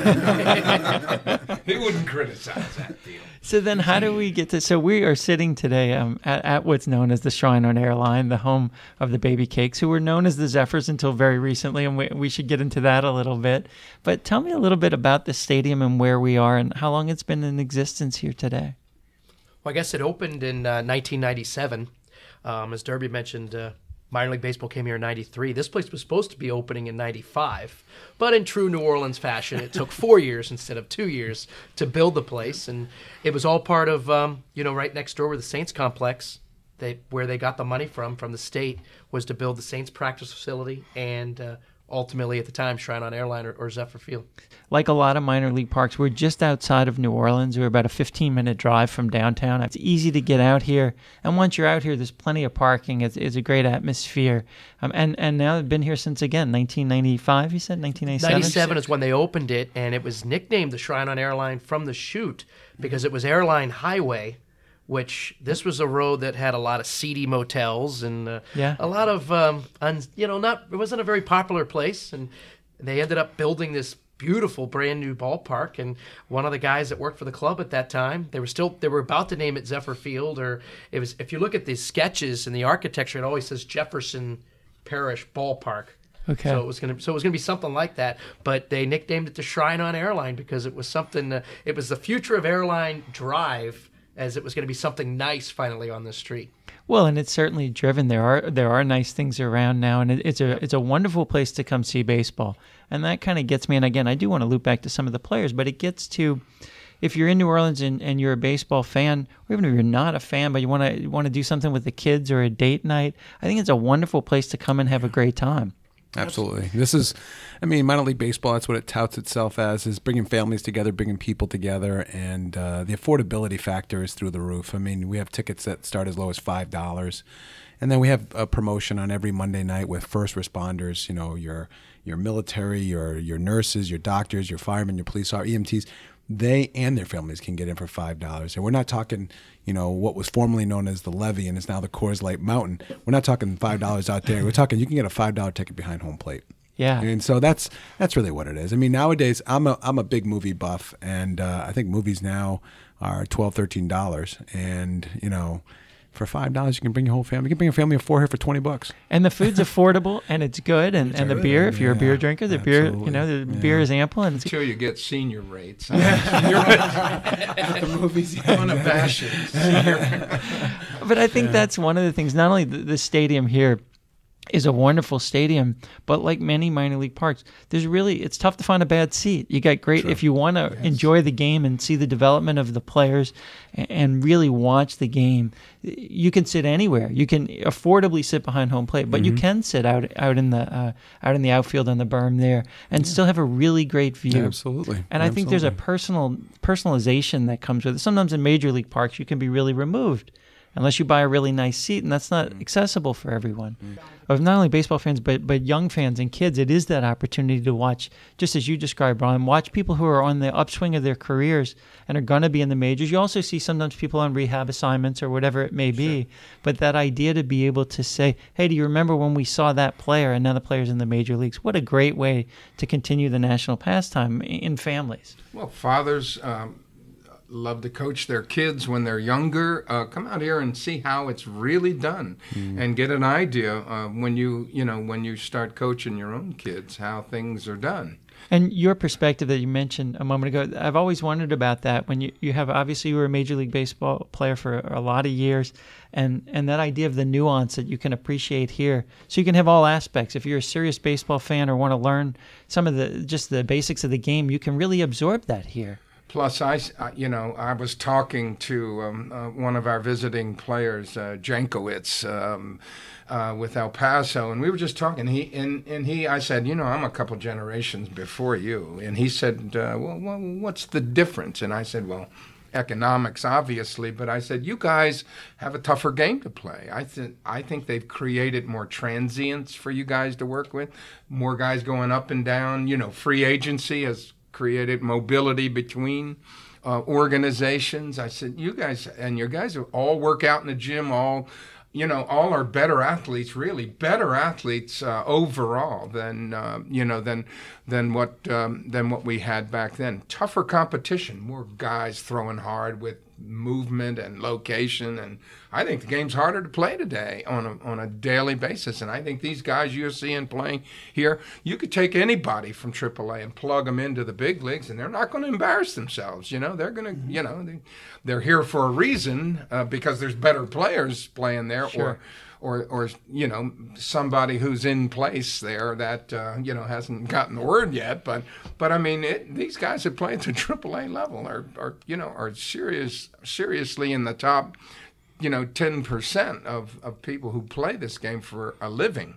deal. He wouldn't criticize that deal. So then how do we get to, so we are sitting today um, at, at what's known as the Shrine on Airline, the home of the Baby Cakes, who were known as the Zephyrs until very recently, and we, we should get into that a little bit. But tell me a little bit about the stadium and where we are and how long it's been in existence here today. Well, I guess it opened in uh, nineteen ninety-seven. Um, as Derby mentioned, uh, minor league baseball came here in ninety-three. This place was supposed to be opening in ninety-five, but in true New Orleans fashion, it took four years instead of two years to build the place, and it was all part of, um, you know, right next door where the Saints complex, they where they got the money from from the state, was to build the Saints practice facility and uh, ultimately at the time Shrine on Airline or, or Zephyr Field. Like a lot of minor league parks, we're just outside of New Orleans. We're about a fifteen-minute drive from downtown. It's easy to get out here. And once you're out here, there's plenty of parking. It's, it's a great atmosphere. Um, and, and now I've been here since, again, nineteen ninety-five, you said? nineteen ninety-seven? ninety-seven is when they opened it, and it was nicknamed the Shrine on Airline from the chute because it was Airline Highway, which this was a road that had a lot of seedy motels and uh, Yeah. a lot of, um, un, you know, not it wasn't a very popular place. And they ended up building this beautiful brand new ballpark. And one of the guys that worked for the club at that time, they were still they were about to name it Zephyr Field, or it was. If you look at the sketches and the architecture, it always says Jefferson Parish Ballpark. Okay. So it was gonna so it was gonna be something like that, but they nicknamed it the Shrine on Airline because it was something. Uh, it was the future of Airline Drive, as it was going to be something nice finally on the street. Well, and it's certainly driven. There are there are nice things around now, and it, it's a it's a wonderful place to come see baseball. And that kind of gets me. And again, I do want to loop back to some of the players, but it gets to, if you're in New Orleans and, and you're a baseball fan, or even if you're not a fan, but you want to want to do something with the kids or a date night, I think it's a wonderful place to come and have a great time. Absolutely. This is, I mean, minor league baseball, that's what it touts itself as, is bringing families together, bringing people together, and uh, the affordability factor is through the roof. I mean, we have tickets that start as low as five dollars, and then we have a promotion on every Monday night with first responders, you know, your your military, your your nurses, your doctors, your firemen, your police, our E M Ts. They and their families can get in for five dollars. And we're not talking, you know, what was formerly known as the Levee and is now the Coors Light Mountain. We're not talking five dollars out there. We're talking you can get a five dollar ticket behind home plate. Yeah. And so that's that's really what it is. I mean, nowadays, I'm a I'm a big movie buff, and uh, I think movies now are twelve dollars, thirteen dollars. And, you know, for five dollars, you can bring your whole family. You can bring a family of four here for twenty bucks. And the food's affordable, and it's good, and, and the beer, if you're a beer Yeah, drinker, the beer, absolutely. you know, the Yeah. beer is ample, and it's Until you get senior rates. The movies, yeah. Unabashed. But I think that's one of the things. Not only the, the stadium here is a wonderful stadium, but like many minor league parks, there's really it's tough to find a bad seat. You got great if you want to enjoy the game and see the development of the players and, and really watch the game. You can sit anywhere. You can affordably sit behind home plate, but you can sit out out in the uh, out in the outfield on the berm there and still have a really great view. Absolutely. And I think there's a Absolutely. personal personalization that comes with it. Sometimes in major league parks, you can be really removed unless you buy a really nice seat, and that's not accessible for everyone. Of not only baseball fans, but but young fans and kids, it is that opportunity to watch, just as you described, Brian, watch people who are on the upswing of their careers and are going to be in the majors. You also see sometimes people on rehab assignments or whatever it may be, but that idea to be able to say, hey, do you remember when we saw that player and now the player's in the major leagues? What a great way to continue the national pastime in families. Well, fathers um, love to coach their kids when they're younger. Uh, come out here and see how it's really done, and get an idea uh, when you you know when you start coaching your own kids how things are done. And your perspective that you mentioned a moment ago, I've always wondered about that. When you, you have, obviously you were a Major League Baseball player for a lot of years, and, and that idea of the nuance that you can appreciate here. So you can have all aspects. If you're a serious baseball fan or want to learn some of the, just the basics of the game, you can really absorb that here. Plus, I, I- you know, I was talking to um, uh, one of our visiting players, uh, Jankowicz, um, uh, with El Paso, and we were just talking. He and, and he, I said, you know, I'm a couple generations before you, and he said, uh, well, well, what's the difference? And I said, well, economics, obviously, but I said, you guys have a tougher game to play. I think I think they've created more transients for you guys to work with, more guys going up and down. You know, free agency has created mobility between uh, organizations. I said, you guys and your guys all work out in the gym, all, you know, all are better athletes, really better athletes uh, overall than, uh, you know, than, than what, um, than what we had back then. Tougher competition, more guys throwing hard with movement and location, and I think the game's harder to play today on a on a daily basis. And I think these guys you're seeing playing here, you could take anybody from triple A and plug them into the big leagues, and they're not going to embarrass themselves. You know, they're going to, you know, they, they're here for a reason uh, because there's better players playing there, Sure. or or or you know, somebody who's in place there that uh, you know hasn't gotten the word yet. But but I mean, it, these guys that play at the triple A level are are you know are serious seriously in the top, you know, ten percent of of people who play this game for a living.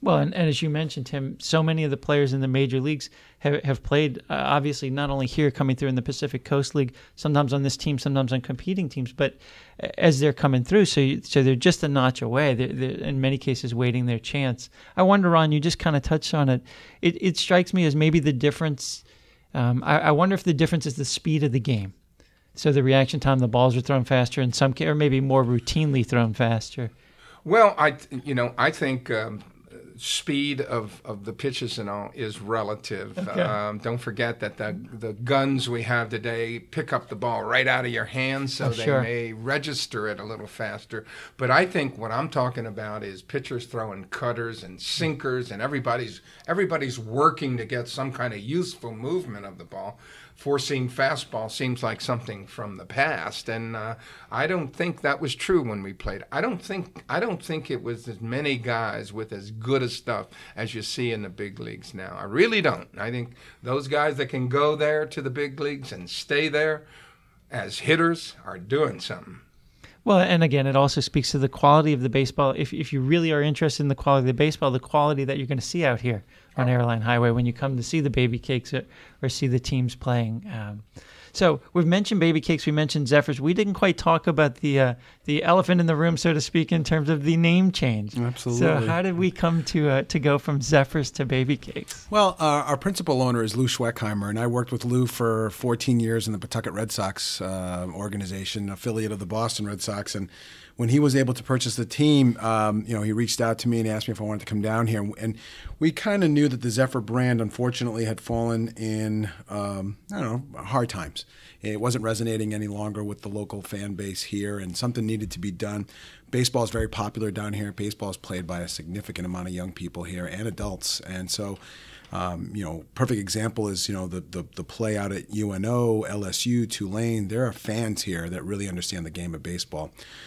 Well, and, and as you mentioned, Tim, so many of the players in the major leagues have, have played, uh, obviously, not only here coming through in the Pacific Coast League, sometimes on this team, sometimes on competing teams, but as they're coming through, so you, so they're just a notch away. They're, they're, in many cases, waiting their chance. I wonder, Ron, you just kind of touched on it. It, it strikes me as maybe the difference, um, I, I wonder if the difference is the speed of the game. So the reaction time, the balls are thrown faster in some case, or maybe more routinely thrown faster. Well, I, you know, I think um, speed of, of the pitches and all is relative. Okay. Um, don't forget that the the guns we have today pick up the ball right out of your hands, so Oh, they sure. may register it a little faster. But I think what I'm talking about is pitchers throwing cutters and sinkers, and everybody's everybody's working to get some kind of useful movement of the ball. Four-seam fastball seems like something from the past, and uh, I don't think that was true when we played. I don't think I don't think it was as many guys with as good a stuff as you see in the big leagues now. I really don't. I think those guys that can go there to the big leagues and stay there as hitters are doing something. Well, and again, it also speaks to the quality of the baseball. If if you really are interested in the quality of the baseball, the quality that you're going to see out here on Airline Highway when you come to see the Baby Cakes or, or see the teams playing. Um, so we've mentioned Baby Cakes, we mentioned Zephyrs. We didn't quite talk about the uh, the elephant in the room, so to speak, in terms of the name change. Absolutely. So how did we come to uh, to go from Zephyrs to Baby Cakes? Well, uh, our principal owner is Lou Schweckheimer, and I worked with Lou for fourteen years in the Pawtucket Red Sox uh, organization, affiliate of the Boston Red Sox. And when he was able to purchase the team, um, you know, he reached out to me and asked me if I wanted to come down here. And we kind of knew that the Zephyr brand, unfortunately, had fallen in, um, I don't know, hard times. It wasn't resonating any longer with the local fan base here, and something needed to be done. Baseball is very popular down here. Baseball is played by a significant amount of young people here and adults. And so, um, you know, perfect example is, you know, the, the the play out at U N O, L S U, Tulane. There are fans here that really understand the game of baseball.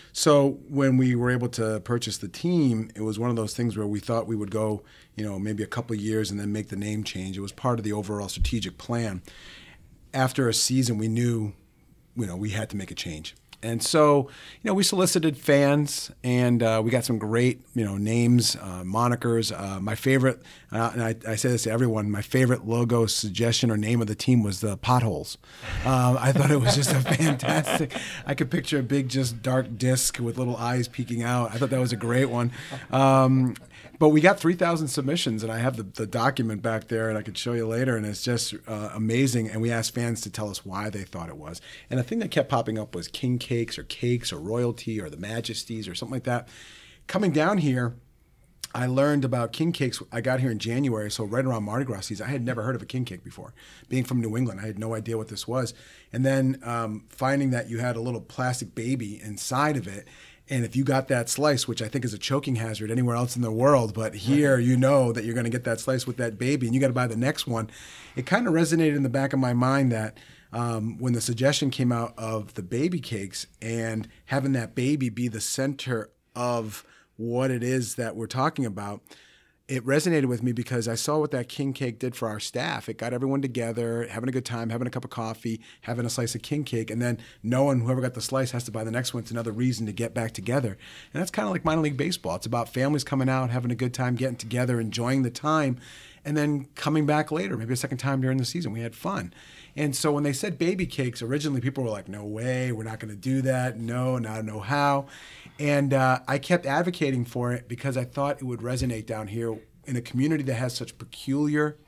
So when we were able to purchase the team, it was one of those things where we thought we would go, you know, maybe a couple of years and then make the name change. It was part of the overall strategic plan. After a season, we knew, you know, we had to make a change. And so, you know, we solicited fans, and uh, we got some great, you know, names, uh, monikers. Uh, my favorite, uh, and I, I say this to everyone, my favorite logo suggestion or name of the team was the Potholes. Uh, I thought it was just a fantastic. I could picture a big, just dark disc with little eyes peeking out. I thought that was a great one. Um, But we got three thousand submissions, and I have the, the document back there, and I could show you later, and it's just uh, amazing. And we asked fans to tell us why they thought it was. And the thing that kept popping up was King Cakes or Cakes or Royalty or the Majesties or something like that. Coming down here, I learned about King Cakes. I got here in January, so right around Mardi Gras season. I had never heard of a King Cake before. Being from New England, I had no idea what this was. And then um, finding that you had a little plastic baby inside of it. And if you got that slice, which I think is a choking hazard anywhere else in the world, but here you know that you're going to get that slice with that baby and you got to buy the next one. It kind of resonated in the back of my mind that um, when the suggestion came out of the Baby Cakes and having that baby be the center of what it is that we're talking about, it resonated with me because I saw what that King Cake did for our staff. It got everyone together, having a good time, having a cup of coffee, having a slice of King Cake, and then knowing whoever got the slice has to buy the next one. It's another reason to get back together. And that's kind of like minor league baseball. It's about families coming out, having a good time, getting together, enjoying the time, and then coming back later, maybe a second time during the season. We had fun. And so when they said Baby Cakes, originally people were like, no way, we're not going to do that. No, not know how. And uh, I kept advocating for it because I thought it would resonate down here in a community that has such peculiar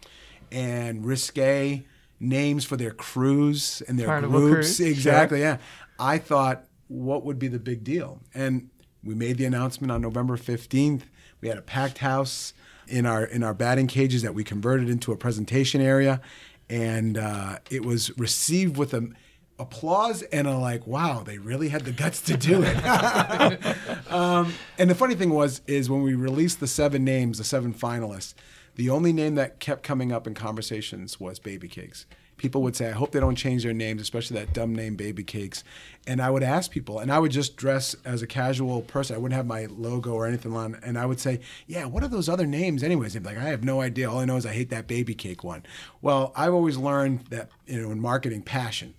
and risque names for their crews and their Carnival groups. Cruise, exactly, sure. yeah. I thought, what would be the big deal? And we made the announcement on November fifteenth. We had a packed house in our in our batting cages that we converted into a presentation area. And uh, it was received with a applause and a like, wow, they really had the guts to do it. um, and the funny thing was, is when we released the seven names, the seven finalists, the only name that kept coming up in conversations was Baby Cakes. People would say, I hope they don't change their names, especially that dumb name, Baby Cakes. And I would ask people, and I would just dress as a casual person. I wouldn't have my logo or anything on. And I would say, yeah, what are those other names anyways? They'd be like, I have no idea. All I know is I hate that Baby Cake one. Well, I've always learned that, you know, in marketing, passion.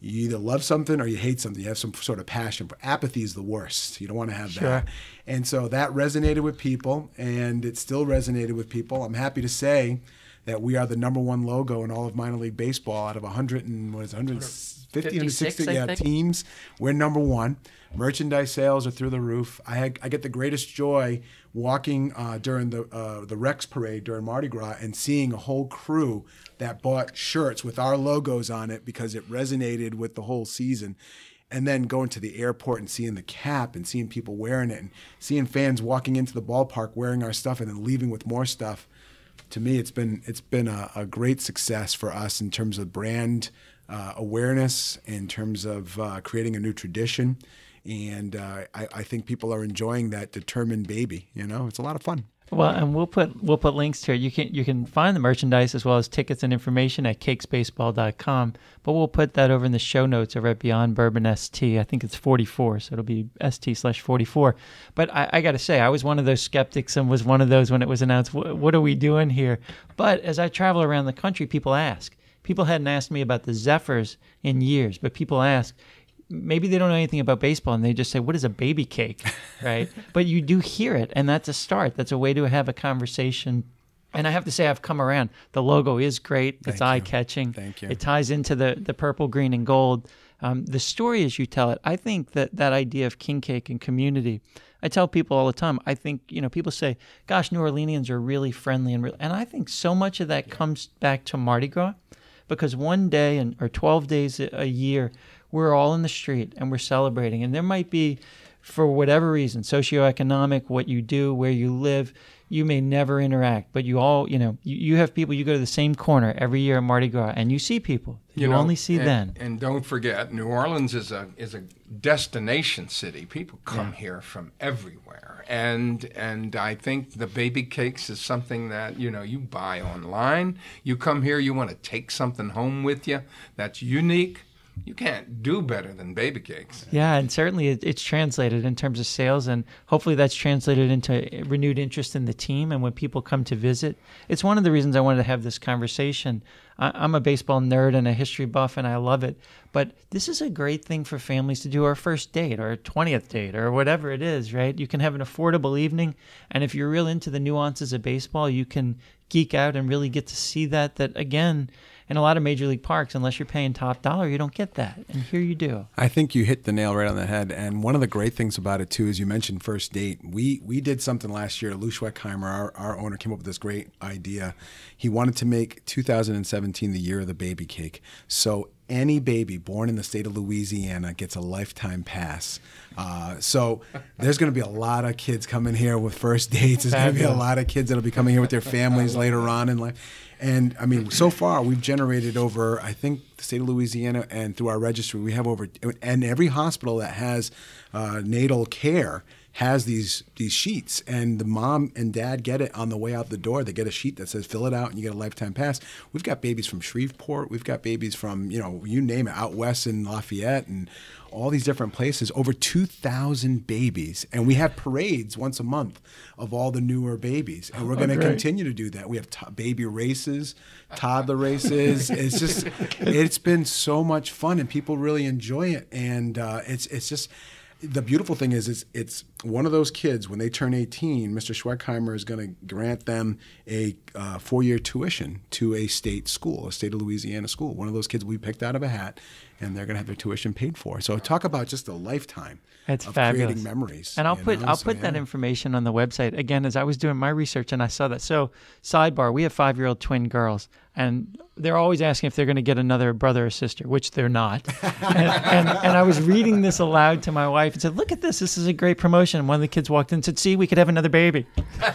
you either love something or you hate something. You have some sort of passion. Apathy is the worst. You don't want to have Sure. that. And so that resonated with people, and it still resonated with people. I'm happy to say that we are the number one logo in all of minor league baseball out of one hundred and what is it, one hundred fifty, one hundred sixty I yeah, think. teams. We're number one. Merchandise sales are through the roof. I, had, I get the greatest joy walking uh, during the uh, the Rex parade during Mardi Gras and seeing a whole crew that bought shirts with our logos on it because it resonated with the whole season. And then going to the airport and seeing the cap and seeing people wearing it and seeing fans walking into the ballpark wearing our stuff and then leaving with more stuff. To me, it's been it's been a, a great success for us in terms of brand uh, awareness, in terms of uh, creating a new tradition. And uh, I, I think people are enjoying that determined baby. You know, it's a lot of fun. Well, and we'll put we'll put links to it. You can you can find the merchandise as well as tickets and information at cakes baseball dot com. But we'll put that over in the show notes over at Beyond Bourbon S T. I think it's forty-four, so it'll be S T slash forty-four. But I, I got to say, I was one of those skeptics and was one of those when it was announced, what, what are we doing here? But as I travel around the country, people ask. People hadn't asked me about the Zephyrs in years, but people ask. Maybe they don't know anything about baseball and they just say, what is a baby cake, right? But you do hear it, and that's a start. That's a way to have a conversation. And I have to say, I've come around. The logo is great. It's Thank you. eye-catching. Thank you. It ties into the, the purple, green, and gold. Um, the story as you tell it, I think that that idea of king cake and community, I tell people all the time, I think, you know, people say, gosh, New Orleanians are really friendly. And real, and I think so much of that comes back to Mardi Gras, because one day and or twelve days a, a year, we're all in the street and we're celebrating. And there might be, for whatever reason, socioeconomic, what you do, where you live, you may never interact, but you all, you know, you, you have people, you go to the same corner every year at Mardi Gras and you see people. You, know, only see and, then. And don't forget, New Orleans is a is a destination city. People come Yeah. here from everywhere. And and I think the baby cakes is something that, you know, you buy online. You come here, you want to take something home with you that's unique. You can't do better than baby cakes. Yeah, and certainly it, it's translated in terms of sales, and hopefully that's translated into renewed interest in the team and when people come to visit. It's one of the reasons I wanted to have this conversation. I, I'm a baseball nerd and a history buff, and I love it. But this is a great thing for families to do our first date or twentieth date or whatever it is, right? You can have an affordable evening, and if you're real into the nuances of baseball, you can geek out and really get to see that, that again, in a lot of major league parks, unless you're paying top dollar, you don't get that. And here you do. I think you hit the nail right on the head. And one of the great things about it, too, is you mentioned first date. We we did something last year. Lou Schweckheimer, our, our owner, came up with this great idea. He wanted to make two thousand seventeen the year of the baby cake. So any baby born in the state of Louisiana gets a lifetime pass. Uh, so there's going to be a lot of kids coming here with first dates. There's going to be a lot of kids that will be coming here with their families later on in life. And, I mean, so far we've generated over, I think, the state of Louisiana, and through our registry, we have over, and every hospital that has uh, natal care has these these sheets, and the mom and dad get it on the way out the door. They get a sheet that says fill it out and you get a lifetime pass. We've got babies from Shreveport. We've got babies from, you know, you name it, out west in Lafayette and all these different places. Over two thousand babies. And we have parades once a month of all the newer babies. And we're going to great. continue to do that. We have to- baby races, toddler races. It's just, it's been so much fun and people really enjoy it. And uh, it's it's just... The beautiful thing is, is it's one of those kids, when they turn eighteen, Mister Schweckheimer is going to grant them a uh, four-year tuition to a state school, a state of Louisiana school. One of those kids we picked out of a hat, and they're going to have their tuition paid for. So talk about just a lifetime It's of fabulous. creating memories. And I'll you put know? I'll So, put that yeah. information on the website. Again, as I was doing my research and I saw that. So, sidebar, we have five-year-old twin girls, and they're always asking if they're going to get another brother or sister, which they're not. and, and, and I was reading this aloud to my wife and said, look at this. This is a great promotion. And one of the kids walked in and said, see, we could have another baby.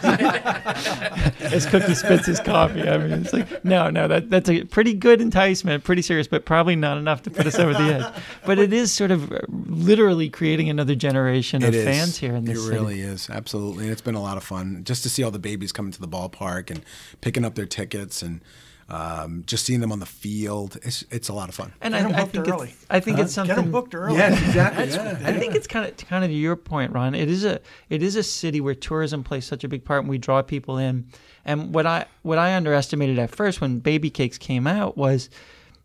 As Cookie spits his coffee. I mean, it's like, no, no, that, that's a pretty good enticement, pretty serious, but probably not enough to put us over the edge. But it is sort of literally creating another generation of It is. fans here in this It city. really is, absolutely. And it's been a lot of fun just to see all the babies coming to the ballpark and picking up their tickets and um, just seeing them on the field. It's it's a lot of fun. And Get 'em I, I hooked think early. it's, I think it's Get something. them hooked early. Yeah, exactly. That's- yeah. I think it's kind of kind of to your point, Ron. It is a it is a city where tourism plays such a big part, and we draw people in. And what I what I underestimated at first when baby cakes came out was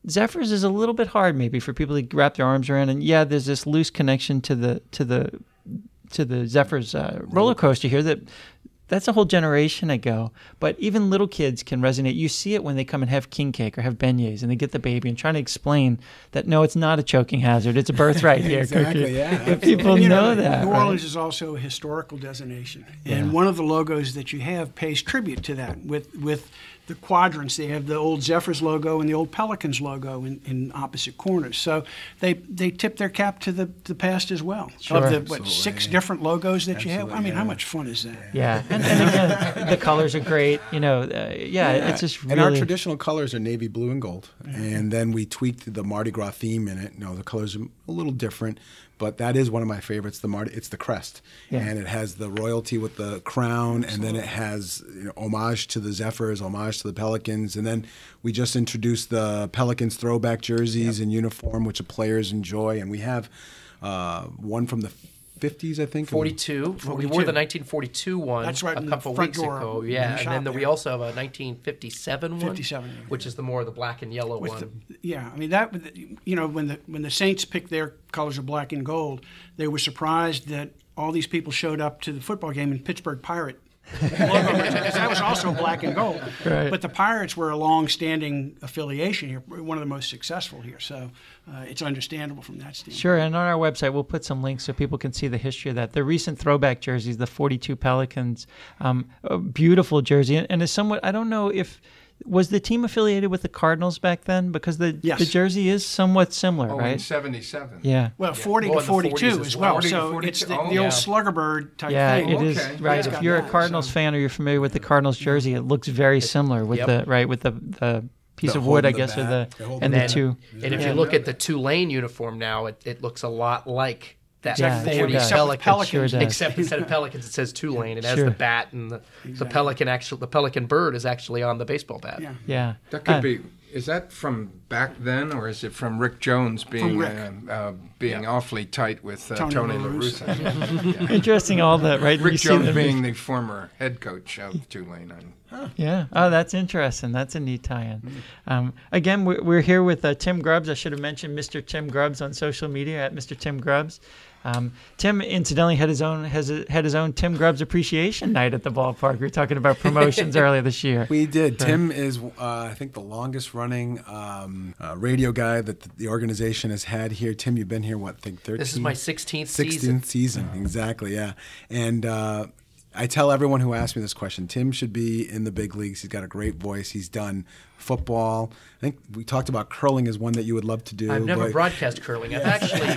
Zephyrs is a little bit hard maybe for people to wrap their arms around. And yeah, there's this loose connection to the to the to the Zephyrs uh, roller coaster here that. That's a whole generation ago, but even little kids can resonate. You see it when they come and have king cake or have beignets, and they get the baby and trying to explain that no, it's not a choking hazard; it's a birthright here. Exactly, Cookie. yeah. If people You know, that. New right? Orleans is also a historical destination, and Yeah. one of the logos that you have pays tribute to that with with the quadrants. They have the old Zephyrs logo and the old Pelicans logo in, in opposite corners. So they they tip their cap to the, the past as well. Sure. Of the what Absolutely. six different logos that you have. I mean, yeah. how much fun is that? Yeah, and, and again, the colors are great. You know, uh, yeah, it's just really. And our traditional colors are navy blue and gold. And then we tweaked the Mardi Gras theme in it. You know, the colors are a little different, but that is one of my favorites. The Mardi, it's the crest, Yeah. and it has the royalty with the crown, and then it has, you know, homage to the Zephyrs, homage to the Pelicans, and then we just introduced the Pelicans throwback jerseys and uniform, which the players enjoy, and we have uh, one from the fifties, I think. forty-two. We wore forty-two. the nineteen forty-two one That's right, a in the couple front weeks door ago. in Yeah, the and shop then the, we there. also have a nineteen fifty-seven one, fifty-seven, yeah. which is the more the black and yellow With one. the, yeah, I mean that. You know, when the when the Saints picked their colors of black and gold, they were surprised that all these people showed up to the football game in Pittsburgh Pirate logo because that was also black and gold. Right. But the Pirates were a long-standing affiliation here, one of the most successful here. So uh, it's understandable from that standpoint. Sure, and on our website, we'll put some links so people can see the history of that. The recent throwback jerseys, the forty-two Pelicans, um, a beautiful jersey, and is somewhat, I don't know if, was the team affiliated with the Cardinals back then? Because the, Yes. the jersey is somewhat similar, Oh, in right? seventy-seven. Yeah. Well, forty Well, to in the forties forty-two as as well. well. forty to So forty-two. it's the, Oh, the yeah. old Sluggerbird type Yeah, thing. it is Okay. right. It's If got you're a that, Cardinals so- fan or you're familiar with the Cardinals jersey, it looks very similar with Yep. the right with the, the piece The of wood, I holding the guess, or the bat, the holding and the the bat. two. And if Yeah. you look at the Tulane uniform now, it, it looks a lot like that Yeah, They have sure forty does. except with Pelican. Pelicans. Sure does. Except instead of Pelicans, it says Tulane. It has Sure. the bat and the, the Pelican. Actual the Pelican bird is actually on the baseball bat. Yeah. Yeah. That could Uh, be. Is that from back then, or is it from Rick Jones being Rick. Uh, uh, being awfully tight with uh, Tony Tony, La La Russa. Russa? Interesting, all that, right? Rick You see Jones them- being the former head coach of Tulane. I- Yeah. Oh, that's interesting. That's a neat tie-in. Um, again, we're, we're here with uh, Tim Grubbs. I should have mentioned Mister Tim Grubbs on social media at Mister Tim Grubbs. Um, Tim, incidentally, had his own has a, had his own Tim Grubbs appreciation night at the ballpark. We were talking about promotions earlier this year. We did. Tim is, uh, I think, the longest running um, uh, radio guy that the, the organization has had here. Tim, you've been here, what, I think thirteen? This is my sixteenth season. sixteenth season, exactly, yeah. And uh, I tell everyone who asks me this question, Tim should be in the big leagues. He's got a great voice. He's done football. I think we talked about curling is one that you would love to do. I've never but- broadcast curling. I've actually,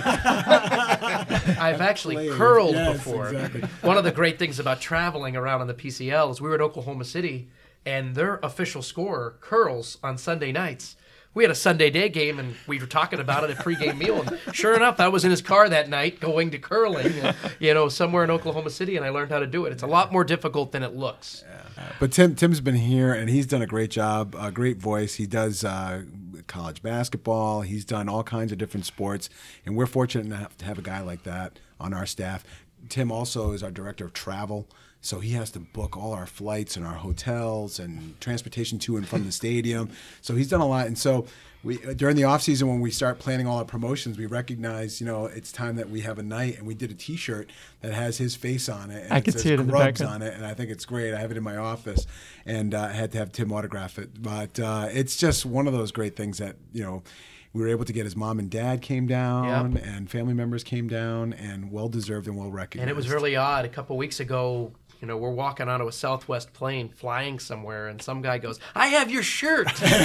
I've actually Played. curled Yes, before. exactly. One of the great things about traveling around on the P C L is we were at Oklahoma City, and their official scorer curls on Sunday nights. We had a Sunday day game, and we were talking about it at pregame meal. And sure enough, I was in his car that night going to curling, you know, somewhere in Oklahoma City, and I learned how to do it. It's a lot more difficult than it looks. But Tim, Tim's been here, and he's done a great job, a great voice. He does uh, college basketball. He's done all kinds of different sports, and we're fortunate enough to have a guy like that on our staff. Tim also is our director of travel, so he has to book all our flights and our hotels and transportation to and from the stadium. So he's done a lot, and so we during the off season when we start planning all our promotions, we recognize, you know, it's time that we have a night, and we did a T-shirt that has his face on it. And I can says see it in the Grubbs background. on it, and I think it's great. I have it in my office, and uh, I had to have Tim autograph it. But uh, it's just one of those great things that, you know, we were able to get his mom and dad came down, Yep. and family members came down, and well deserved and well recognized. And it was really odd. A couple weeks ago, you know, we're walking onto a Southwest plane flying somewhere, and some guy goes, "I have your shirt."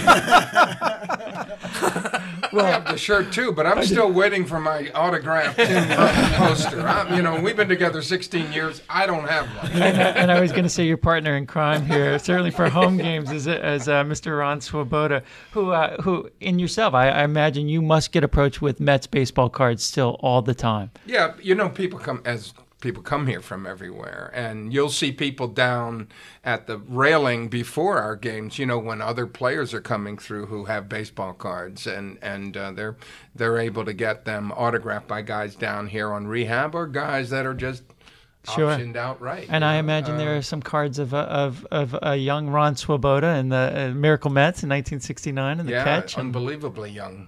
I have the shirt too, but I'm still waiting for my autographed Tim Grubbs poster. I, you know, we've been together sixteen years. I don't have one. and, and I was going to say your partner in crime here, certainly for home games, is as uh, Mister Ron Swoboda, who, uh, who in yourself, I, I imagine you must get approached with Mets baseball cards still all the time. Yeah, you know, people come as people come here from everywhere, and you'll see people down at the railing before our games. You know, when other players are coming through who have baseball cards, and and uh, they're they're able to get them autographed by guys down here on rehab or guys that are just Sure. optioned outright. And you I know? imagine Uh, there are some cards of uh, of of a young Ron Swoboda and the uh, Miracle Mets in nineteen sixty-nine and the yeah, catch. And, unbelievably young.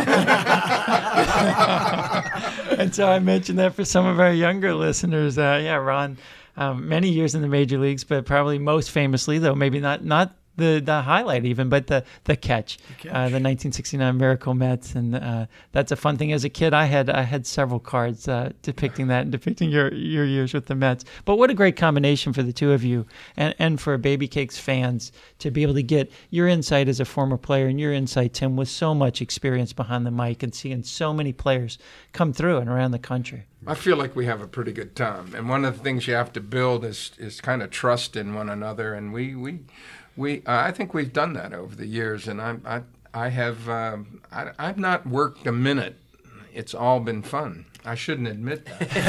and so I mentioned that for some of our younger listeners. Uh, yeah, Ron, um, many years in the major leagues, but probably most famously, though maybe not not the, the highlight even, but the the catch, the, catch. Uh, the nineteen sixty-nine Miracle Mets, and uh, that's a fun thing. As a kid, I had I had several cards uh, depicting that and depicting your your years with the Mets. But what a great combination for the two of you, and and for Baby Cakes fans to be able to get your insight as a former player and your insight, Tim, with so much experience behind the mic and seeing so many players come through and around the country. I feel like we have a pretty good time, and one of the things you have to build is is kind of trust in one another, and we we. We, uh, I think we've done that over the years, and I, I, I have, uh, I, I've not worked a minute. It's all been fun. I shouldn't admit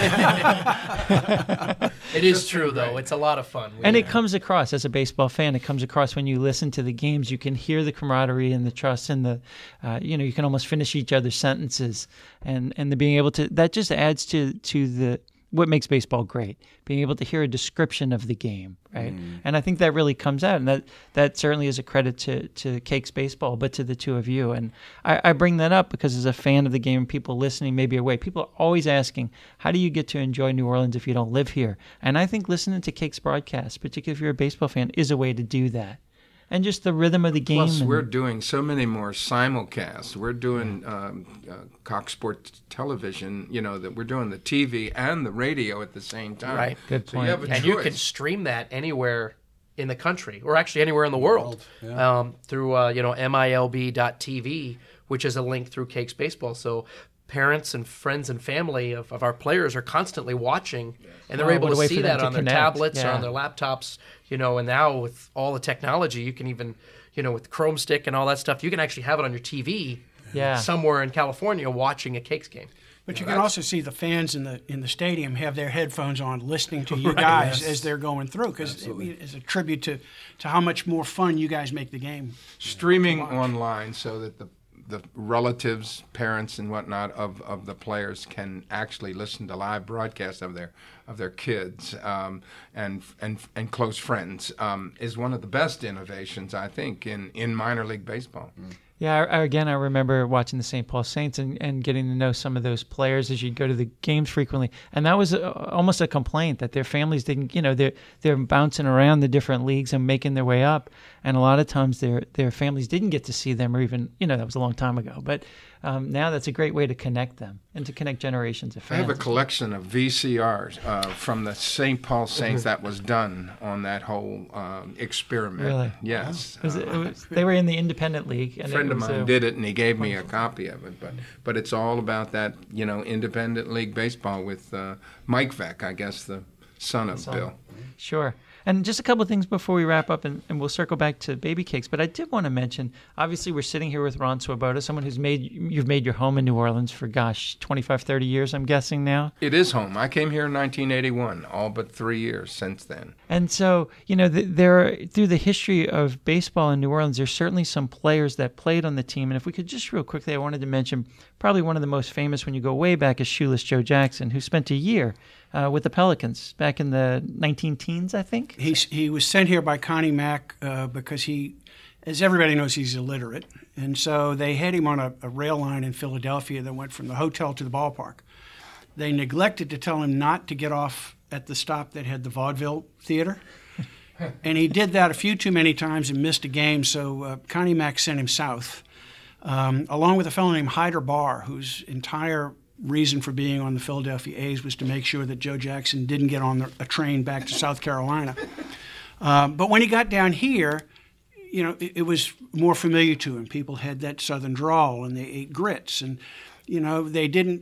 that. It is true, though. It's a lot of fun. We, and it comes across as a baseball fan. It comes across when you listen to the games. You can hear the camaraderie and the trust and the, uh, you know, you can almost finish each other's sentences, and and the being able to that just adds to to the. What makes baseball great, being able to hear a description of the game, right? Mm. And I think that really comes out, and that, that certainly is a credit to, to Cakes Baseball, but to the two of you. And I, I bring that up because as a fan of the game, people listening maybe away, people are always asking, how do you get to enjoy New Orleans if you don't live here? And I think listening to Cakes broadcasts, particularly if you're a baseball fan, is a way to do that. And just the rhythm of the game. Plus, and, we're doing so many more simulcasts. We're doing um, uh, Cox Sports Television. You know that we're doing the T V and the radio at the same time. Right. Good point. So you have a and choice. you can stream that anywhere in the country, or actually anywhere in the world, world, yeah. um, through uh, you know M I L B dot T V, which is a link through Cakes Baseball. So parents and friends and family of, of our players are constantly watching, and they're Oh, able what a to way see for them that to on their connect. tablets or Yeah. on their laptops. You know, and now with all the technology, you can even, you know, with Chrome Stick and all that stuff, you can actually have it on your T V Yeah. somewhere in California watching a Cakes game. But you can also see the fans in the in the stadium have their headphones on, listening to you guys yes. as they're going through, because it's a tribute to, to how much more fun you guys make the game. Streaming online so that the the relatives, parents, and whatnot of, of the players can actually listen to live broadcasts of their of their kids um, and and and close friends um, is one of the best innovations, I think, in, in minor league baseball. Mm. Yeah, I, I- again, I remember watching the Saint Paul Saints and, and getting to know some of those players as you'd go to the games frequently. And that was uh almost a complaint that their families didn't, you know, they're, they're bouncing around the different leagues and making their way up. And a lot of times their their families didn't get to see them, or even, you know, that was a long time ago. But um, now that's a great way to connect them and to connect generations of I fans. have a collection of V C Rs uh, from the Saint Paul Saints that was done on that whole um, experiment. Really? Yes. It was- Uh, it was- they were in the independent league. A And friend it of was mine a- did it, and he gave me a copy of it. But but it's all about that, you know, independent league baseball with uh, Mike Veck, I guess, the son of Son. Bill. Sure. And just a couple of things before we wrap up, and, and we'll circle back to Baby Cakes. But I did want to mention, obviously, we're sitting here with Ron Swoboda, someone who's made, you've made your home in New Orleans for, gosh, twenty-five, thirty years, I'm guessing now. It is home. I came here in nineteen eighty-one, all but three years since then. And so, you know, th- there are, through the history of baseball in New Orleans, there's certainly some players that played on the team. And if we could just real quickly, I wanted to mention probably one of the most famous when you go way back is Shoeless Joe Jackson, who spent a year uh, with the Pelicans back in the nineteen teens, I think. He, he was sent here by Connie Mack uh, because he, as everybody knows, he's illiterate. And so they had him on a, a rail line in Philadelphia that went from the hotel to the ballpark. They neglected to tell him not to get off at the stop that had the vaudeville theater. And he did that a few too many times and missed a game, so uh, Connie Mack sent him south, um, along with a fellow named Hyder Barr, whose entire reason for being on the Philadelphia A's was to make sure that Joe Jackson didn't get on the, a train back to South Carolina. Um, but when he got down here, you know, it, it was more familiar to him. People had that southern drawl, and they ate grits. And, you know, they didn't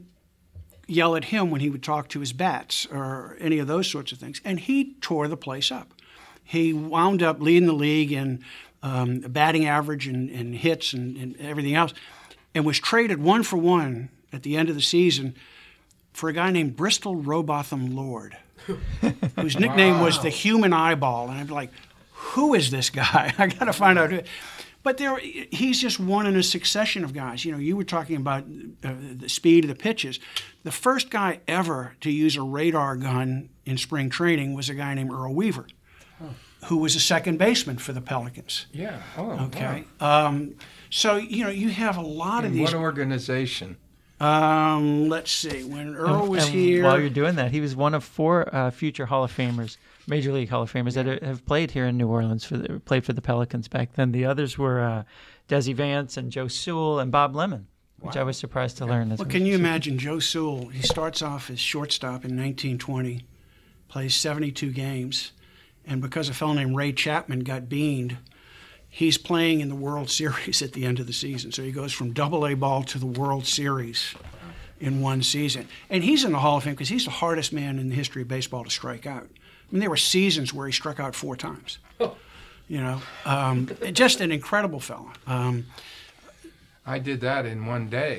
yell at him when he would talk to his bats or any of those sorts of things. And he tore the place up. He wound up leading the league in um, batting average and, and hits and, and everything else, and was traded one for one at the end of the season for a guy named Bristol Robotham Lord, whose nickname Wow. was the Human Eyeball. And I'm like, who is this guy? I got to find out who. But there, he's just one in a succession of guys. You know, you were talking about uh, the speed of the pitches. The first guy ever to use a radar gun in spring training was a guy named Earl Weaver, huh. who was a second baseman for the Pelicans. Yeah. Oh, okay. Wow. Um, so, you know, you have a lot in of these. What organization? Um, let's see. When Earl and, was and here. While you're doing that, he was one of four uh, future Hall of Famers, Major League Hall of Famers that have played here in New Orleans, for the, played for the Pelicans back then. The others were uh, Desi Vance and Joe Sewell and Bob Lemon, which wow. I was surprised to learn. Well, can you imagine Joe Sewell? He starts off as shortstop in nineteen twenty, plays seventy-two games, and because a fellow named Ray Chapman got beaned, he's playing in the World Series at the end of the season. So he goes from double A ball to the World Series in one season. And he's in the Hall of Fame because he's the hardest man in the history of baseball to strike out. I mean, there were seasons where he struck out four times. Oh. You know, um, just an incredible fella. Um, I did that in one day.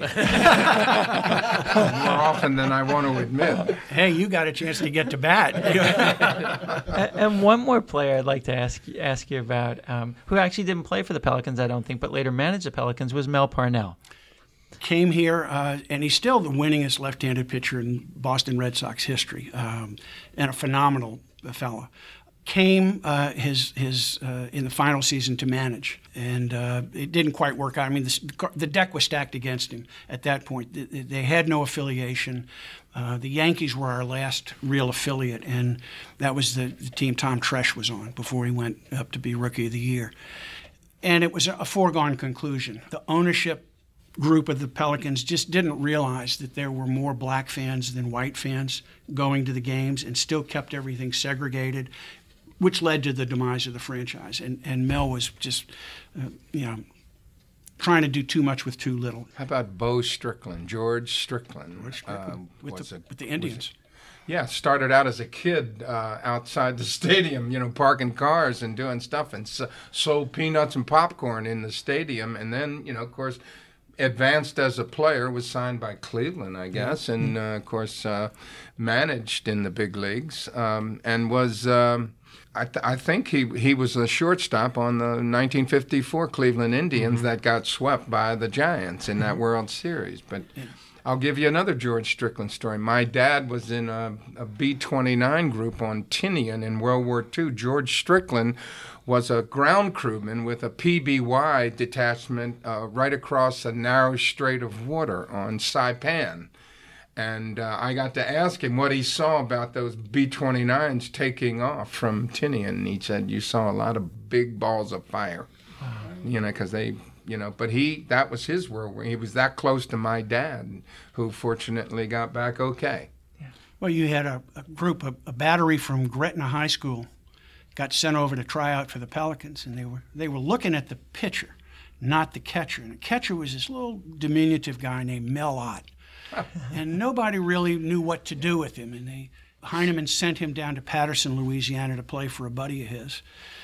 More often than I want to admit. Hey, you got a chance to get to bat. And one more player I'd like to ask ask you about, um, who actually didn't play for the Pelicans, I don't think, but later managed the Pelicans, was Mel Parnell. Came here, uh, and he's still the winningest left-handed pitcher in Boston Red Sox history, um, and a phenomenal fella. Came uh, his his uh, in the final season to manage, and uh, it didn't quite work out. I mean, the, the deck was stacked against him at that point. They, they had no affiliation. Uh, the Yankees were our last real affiliate, and that was the, the team Tom Tresh was on before he went up to be Rookie of the Year. And it was a foregone conclusion. The ownership group of the Pelicans just didn't realize that there were more black fans than white fans going to the games, and still kept everything segregated, which led to the demise of the franchise. And and Mel was just, uh, you know, trying to do too much with too little. How about Bo Strickland, George Strickland? George Strickland um, with, was the, a, with the Indians. Yeah, started out as a kid uh, outside the stadium, you know, parking cars and doing stuff, and so, sold peanuts and popcorn in the stadium. And then, you know, of course, advanced as a player, was signed by Cleveland, I guess, and, uh, of course, uh, managed in the big leagues, um, and was... Um, I, th- I think he he was a shortstop on the nineteen fifty-four Cleveland Indians mm-hmm. that got swept by the Giants in that mm-hmm. World Series. But yeah. I'll give you another George Strickland story. My dad was in a, a B twenty-nine group on Tinian in World War Two. George Strickland was a ground crewman with a P B Y detachment uh, right across a narrow strait of water on Saipan. And uh, I got to ask him what he saw about those B twenty-nines taking off from Tinian. And he said, you saw a lot of big balls of fire, wow. you know, because they, you know, but he, that was his world. He was that close to my dad, who fortunately got back okay. Yeah. Well, you had a, a group, a, a battery from Gretna High School got sent over to try out for the Pelicans, and they were they were looking at the pitcher, not the catcher. And the catcher was this little diminutive guy named Mel Ott. And nobody really knew what to do with him. And they, Heineman sent him down to Patterson, Louisiana to play for a buddy of his.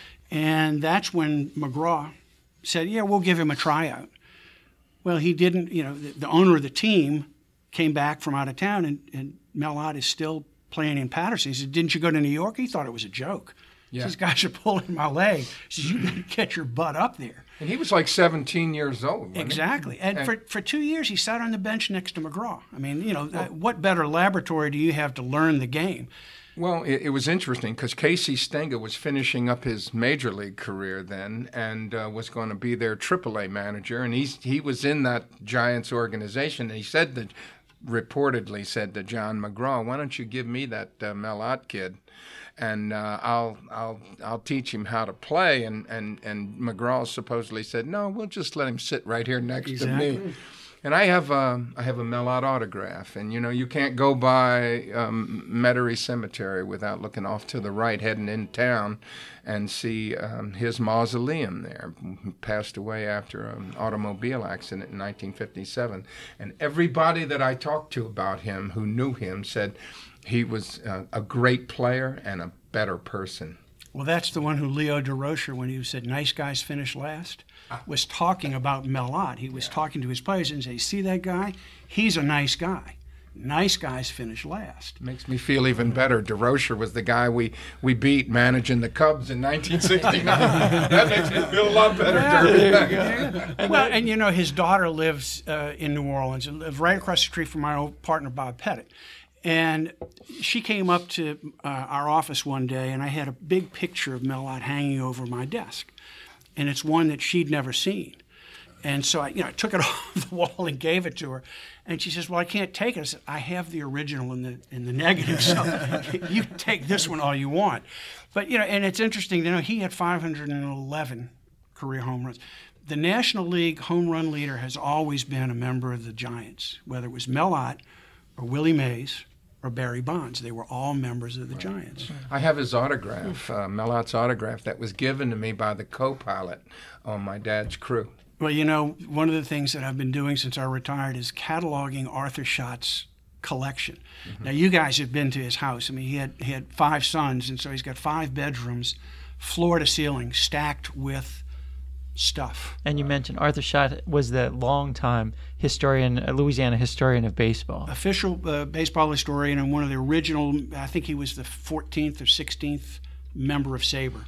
And that's when McGraw said, yeah, we'll give him a tryout. Well, he didn't, you know, the, the owner of the team came back from out of town, and, and Mel Ott is still playing in Patterson. He said, didn't you go to New York? He thought it was a joke. Yeah. These guys are pulling my leg. He says, you got to get your butt up there. And he was like seventeen years old. Wasn't exactly. He? And, and for, for two years, he sat on the bench next to McGraw. I mean, you know, well, what better laboratory do you have to learn the game? Well, it, it was interesting because Casey Stengel was finishing up his major league career then, and uh, was going to be their triple A manager. And he's, he was in that Giants organization. And he said that, reportedly said to John McGraw, why don't you give me that uh, Mel Ott kid? And uh, I'll I'll I'll teach him how to play. And, and, and McGraw supposedly said, no, we'll just let him sit right here next exactly. to me. And I have a, I have a Mel Ott autograph. And, you know, you can't go by um, Metairie Cemetery without looking off to the right, heading in town, and see um, his mausoleum there. He passed away after an automobile accident in nineteen fifty-seven. And everybody that I talked to about him who knew him said, he was uh, a great player and a better person. Well, that's the one who Leo DeRocher, when he said nice guys finish last, was talking about Mel Ott. He was yeah. talking to his players and saying, see that guy? He's a nice guy. Nice guys finish last. Makes me feel even better. DeRocher was the guy we, we beat managing the Cubs in nineteen sixty-nine. That makes me feel a lot better, Derby. Well, and you know, his daughter lives uh, in New Orleans, and lives right across the street from my old partner, Bob Pettit. And she came up to uh, our office one day, and I had a big picture of Mel Ott hanging over my desk. And it's one that she'd never seen. And so I, you know, I took it off the wall and gave it to her. And she says, well, I can't take it. I said, I have the original in the in the negative, so you can take this one all you want. But, you know, and it's interesting, you know, he had five hundred eleven career home runs. The National League home run leader has always been a member of the Giants, whether it was Mel Ott or Willie Mays or Barry Bonds. They were all members of the right. Giants. I have his autograph, uh, Mel Ott's autograph, that was given to me by the co-pilot on my dad's crew. Well, you know, one of the things that I've been doing since I retired is cataloging Arthur Schott's collection. Mm-hmm. Now, you guys have been to his house. I mean, he had he had five sons, and so he's got five bedrooms, floor to ceiling, stacked with stuff. And you mentioned Arthur Schott was the longtime historian, uh, Louisiana historian of baseball. Official uh, baseball historian, and one of the original, I think he was the fourteenth or sixteenth member of SABR.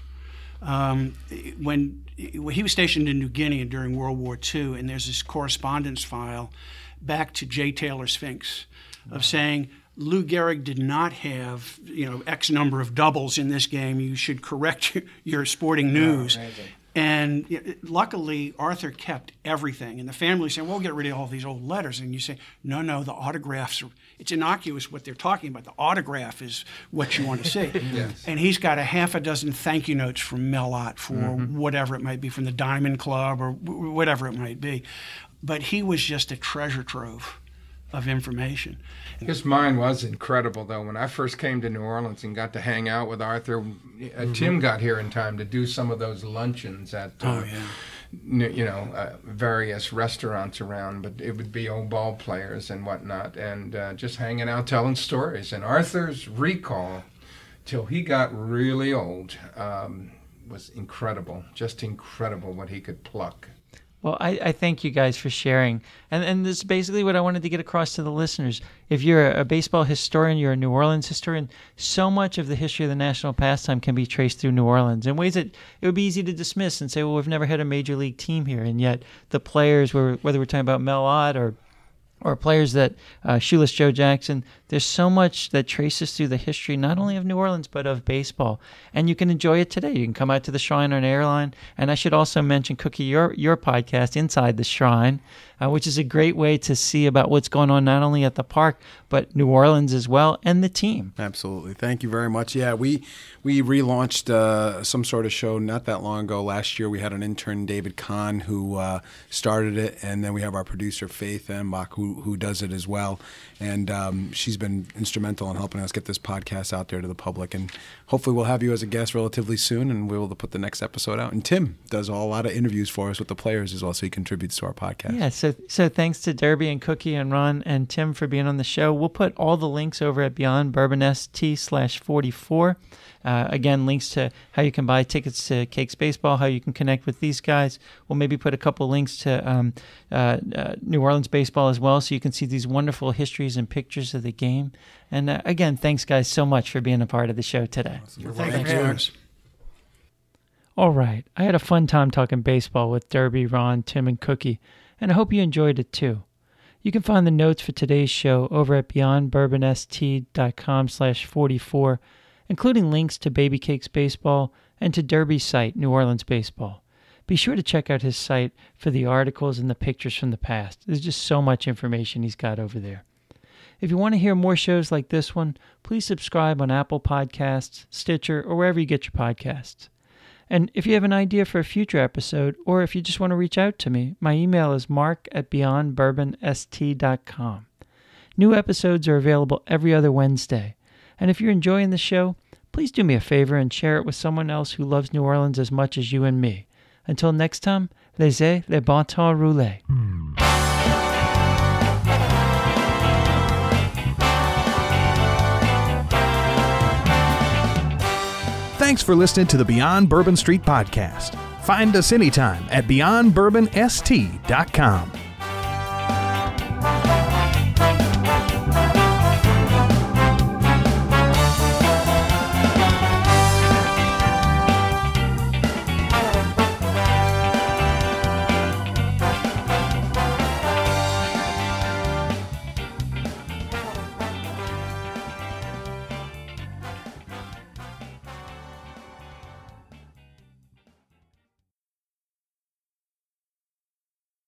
Um, when, when he was stationed in New Guinea during World War Two, and there's this correspondence file back to J. Taylor Sphinx of saying, Lou Gehrig did not have, you know, X number of doubles in this game. You should correct your, your sporting news. Oh, and you know, luckily, Arthur kept everything. And the family saying, well, we'll get rid of all these old letters. And you say, no, no, the autographs, are, it's innocuous what they're talking about. The autograph is what you want to see. Yes. And he's got a half a dozen thank you notes from Mel Ott for mm-hmm. whatever it might be, from the Diamond Club or w- whatever it might be. But he was just a treasure trove of information. His mind was incredible, though. When I first came to New Orleans and got to hang out with Arthur, mm-hmm. Tim got here in time to do some of those luncheons at, uh, oh, yeah. you know, uh, various restaurants around, but it would be old ball players and whatnot, and uh, just hanging out telling stories. And Arthur's recall, till he got really old, um, was incredible, just incredible what he could pluck. Well, I, I thank you guys for sharing. And and this is basically what I wanted to get across to the listeners. If you're a baseball historian, you're a New Orleans historian, so much of the history of the national pastime can be traced through New Orleans in ways that it would be easy to dismiss and say, well, we've never had a major league team here. And yet the players, were, whether we're talking about Mel Ott or or players that, uh, Shoeless Joe Jackson, there's so much that traces through the history, not only of New Orleans, but of baseball. And you can enjoy it today. You can come out to the Shrine on Airline. And I should also mention, Cookie, your, your podcast, Inside the Shrine, uh, which is a great way to see about what's going on not only at the park, but New Orleans as well, and the team. Absolutely. Thank you very much. Yeah, we we relaunched uh, some sort of show not that long ago. Last year we had an intern, David Kahn, who uh, started it, and then we have our producer, Faith Embach, who, who does it as well. And um, she's been instrumental in helping us get this podcast out there to the public. And hopefully we'll have you as a guest relatively soon, and we'll be able to put the next episode out. And Tim does a lot of interviews for us with the players as well, so he contributes to our podcast. Yeah, so so thanks to Derby and Cookie and Ron and Tim for being on the show. We'll put all the links over at Beyond Bourbon St slash forty-four. Uh, again, links to how you can buy tickets to Cakes Baseball, how you can connect with these guys. We'll maybe put a couple links to um, uh, uh, New Orleans baseball as well, so you can see these wonderful histories and pictures of the game. And uh, again, thanks, guys, so much for being a part of the show today. You're Thank you. All right. I had a fun time talking baseball with Derby, Ron, Tim, and Cookie, and I hope you enjoyed it too. You can find the notes for today's show over at beyond bourbon st dot com slash forty-four, including links to Baby Cakes Baseball and to Derby's site, New Orleans Baseball. Be sure to check out his site for the articles and the pictures from the past. There's just so much information he's got over there. If you want to hear more shows like this one, please subscribe on Apple Podcasts, Stitcher, or wherever you get your podcasts. And if you have an idea for a future episode, or if you just want to reach out to me, my email is mark at beyond bourbon st dot com. New episodes are available every other Wednesday. And if you're enjoying the show, please do me a favor and share it with someone else who loves New Orleans as much as you and me. Until next time, laissez le bon temps rouler. Thanks for listening to the Beyond Bourbon Street podcast. Find us anytime at beyond bourbon st dot com.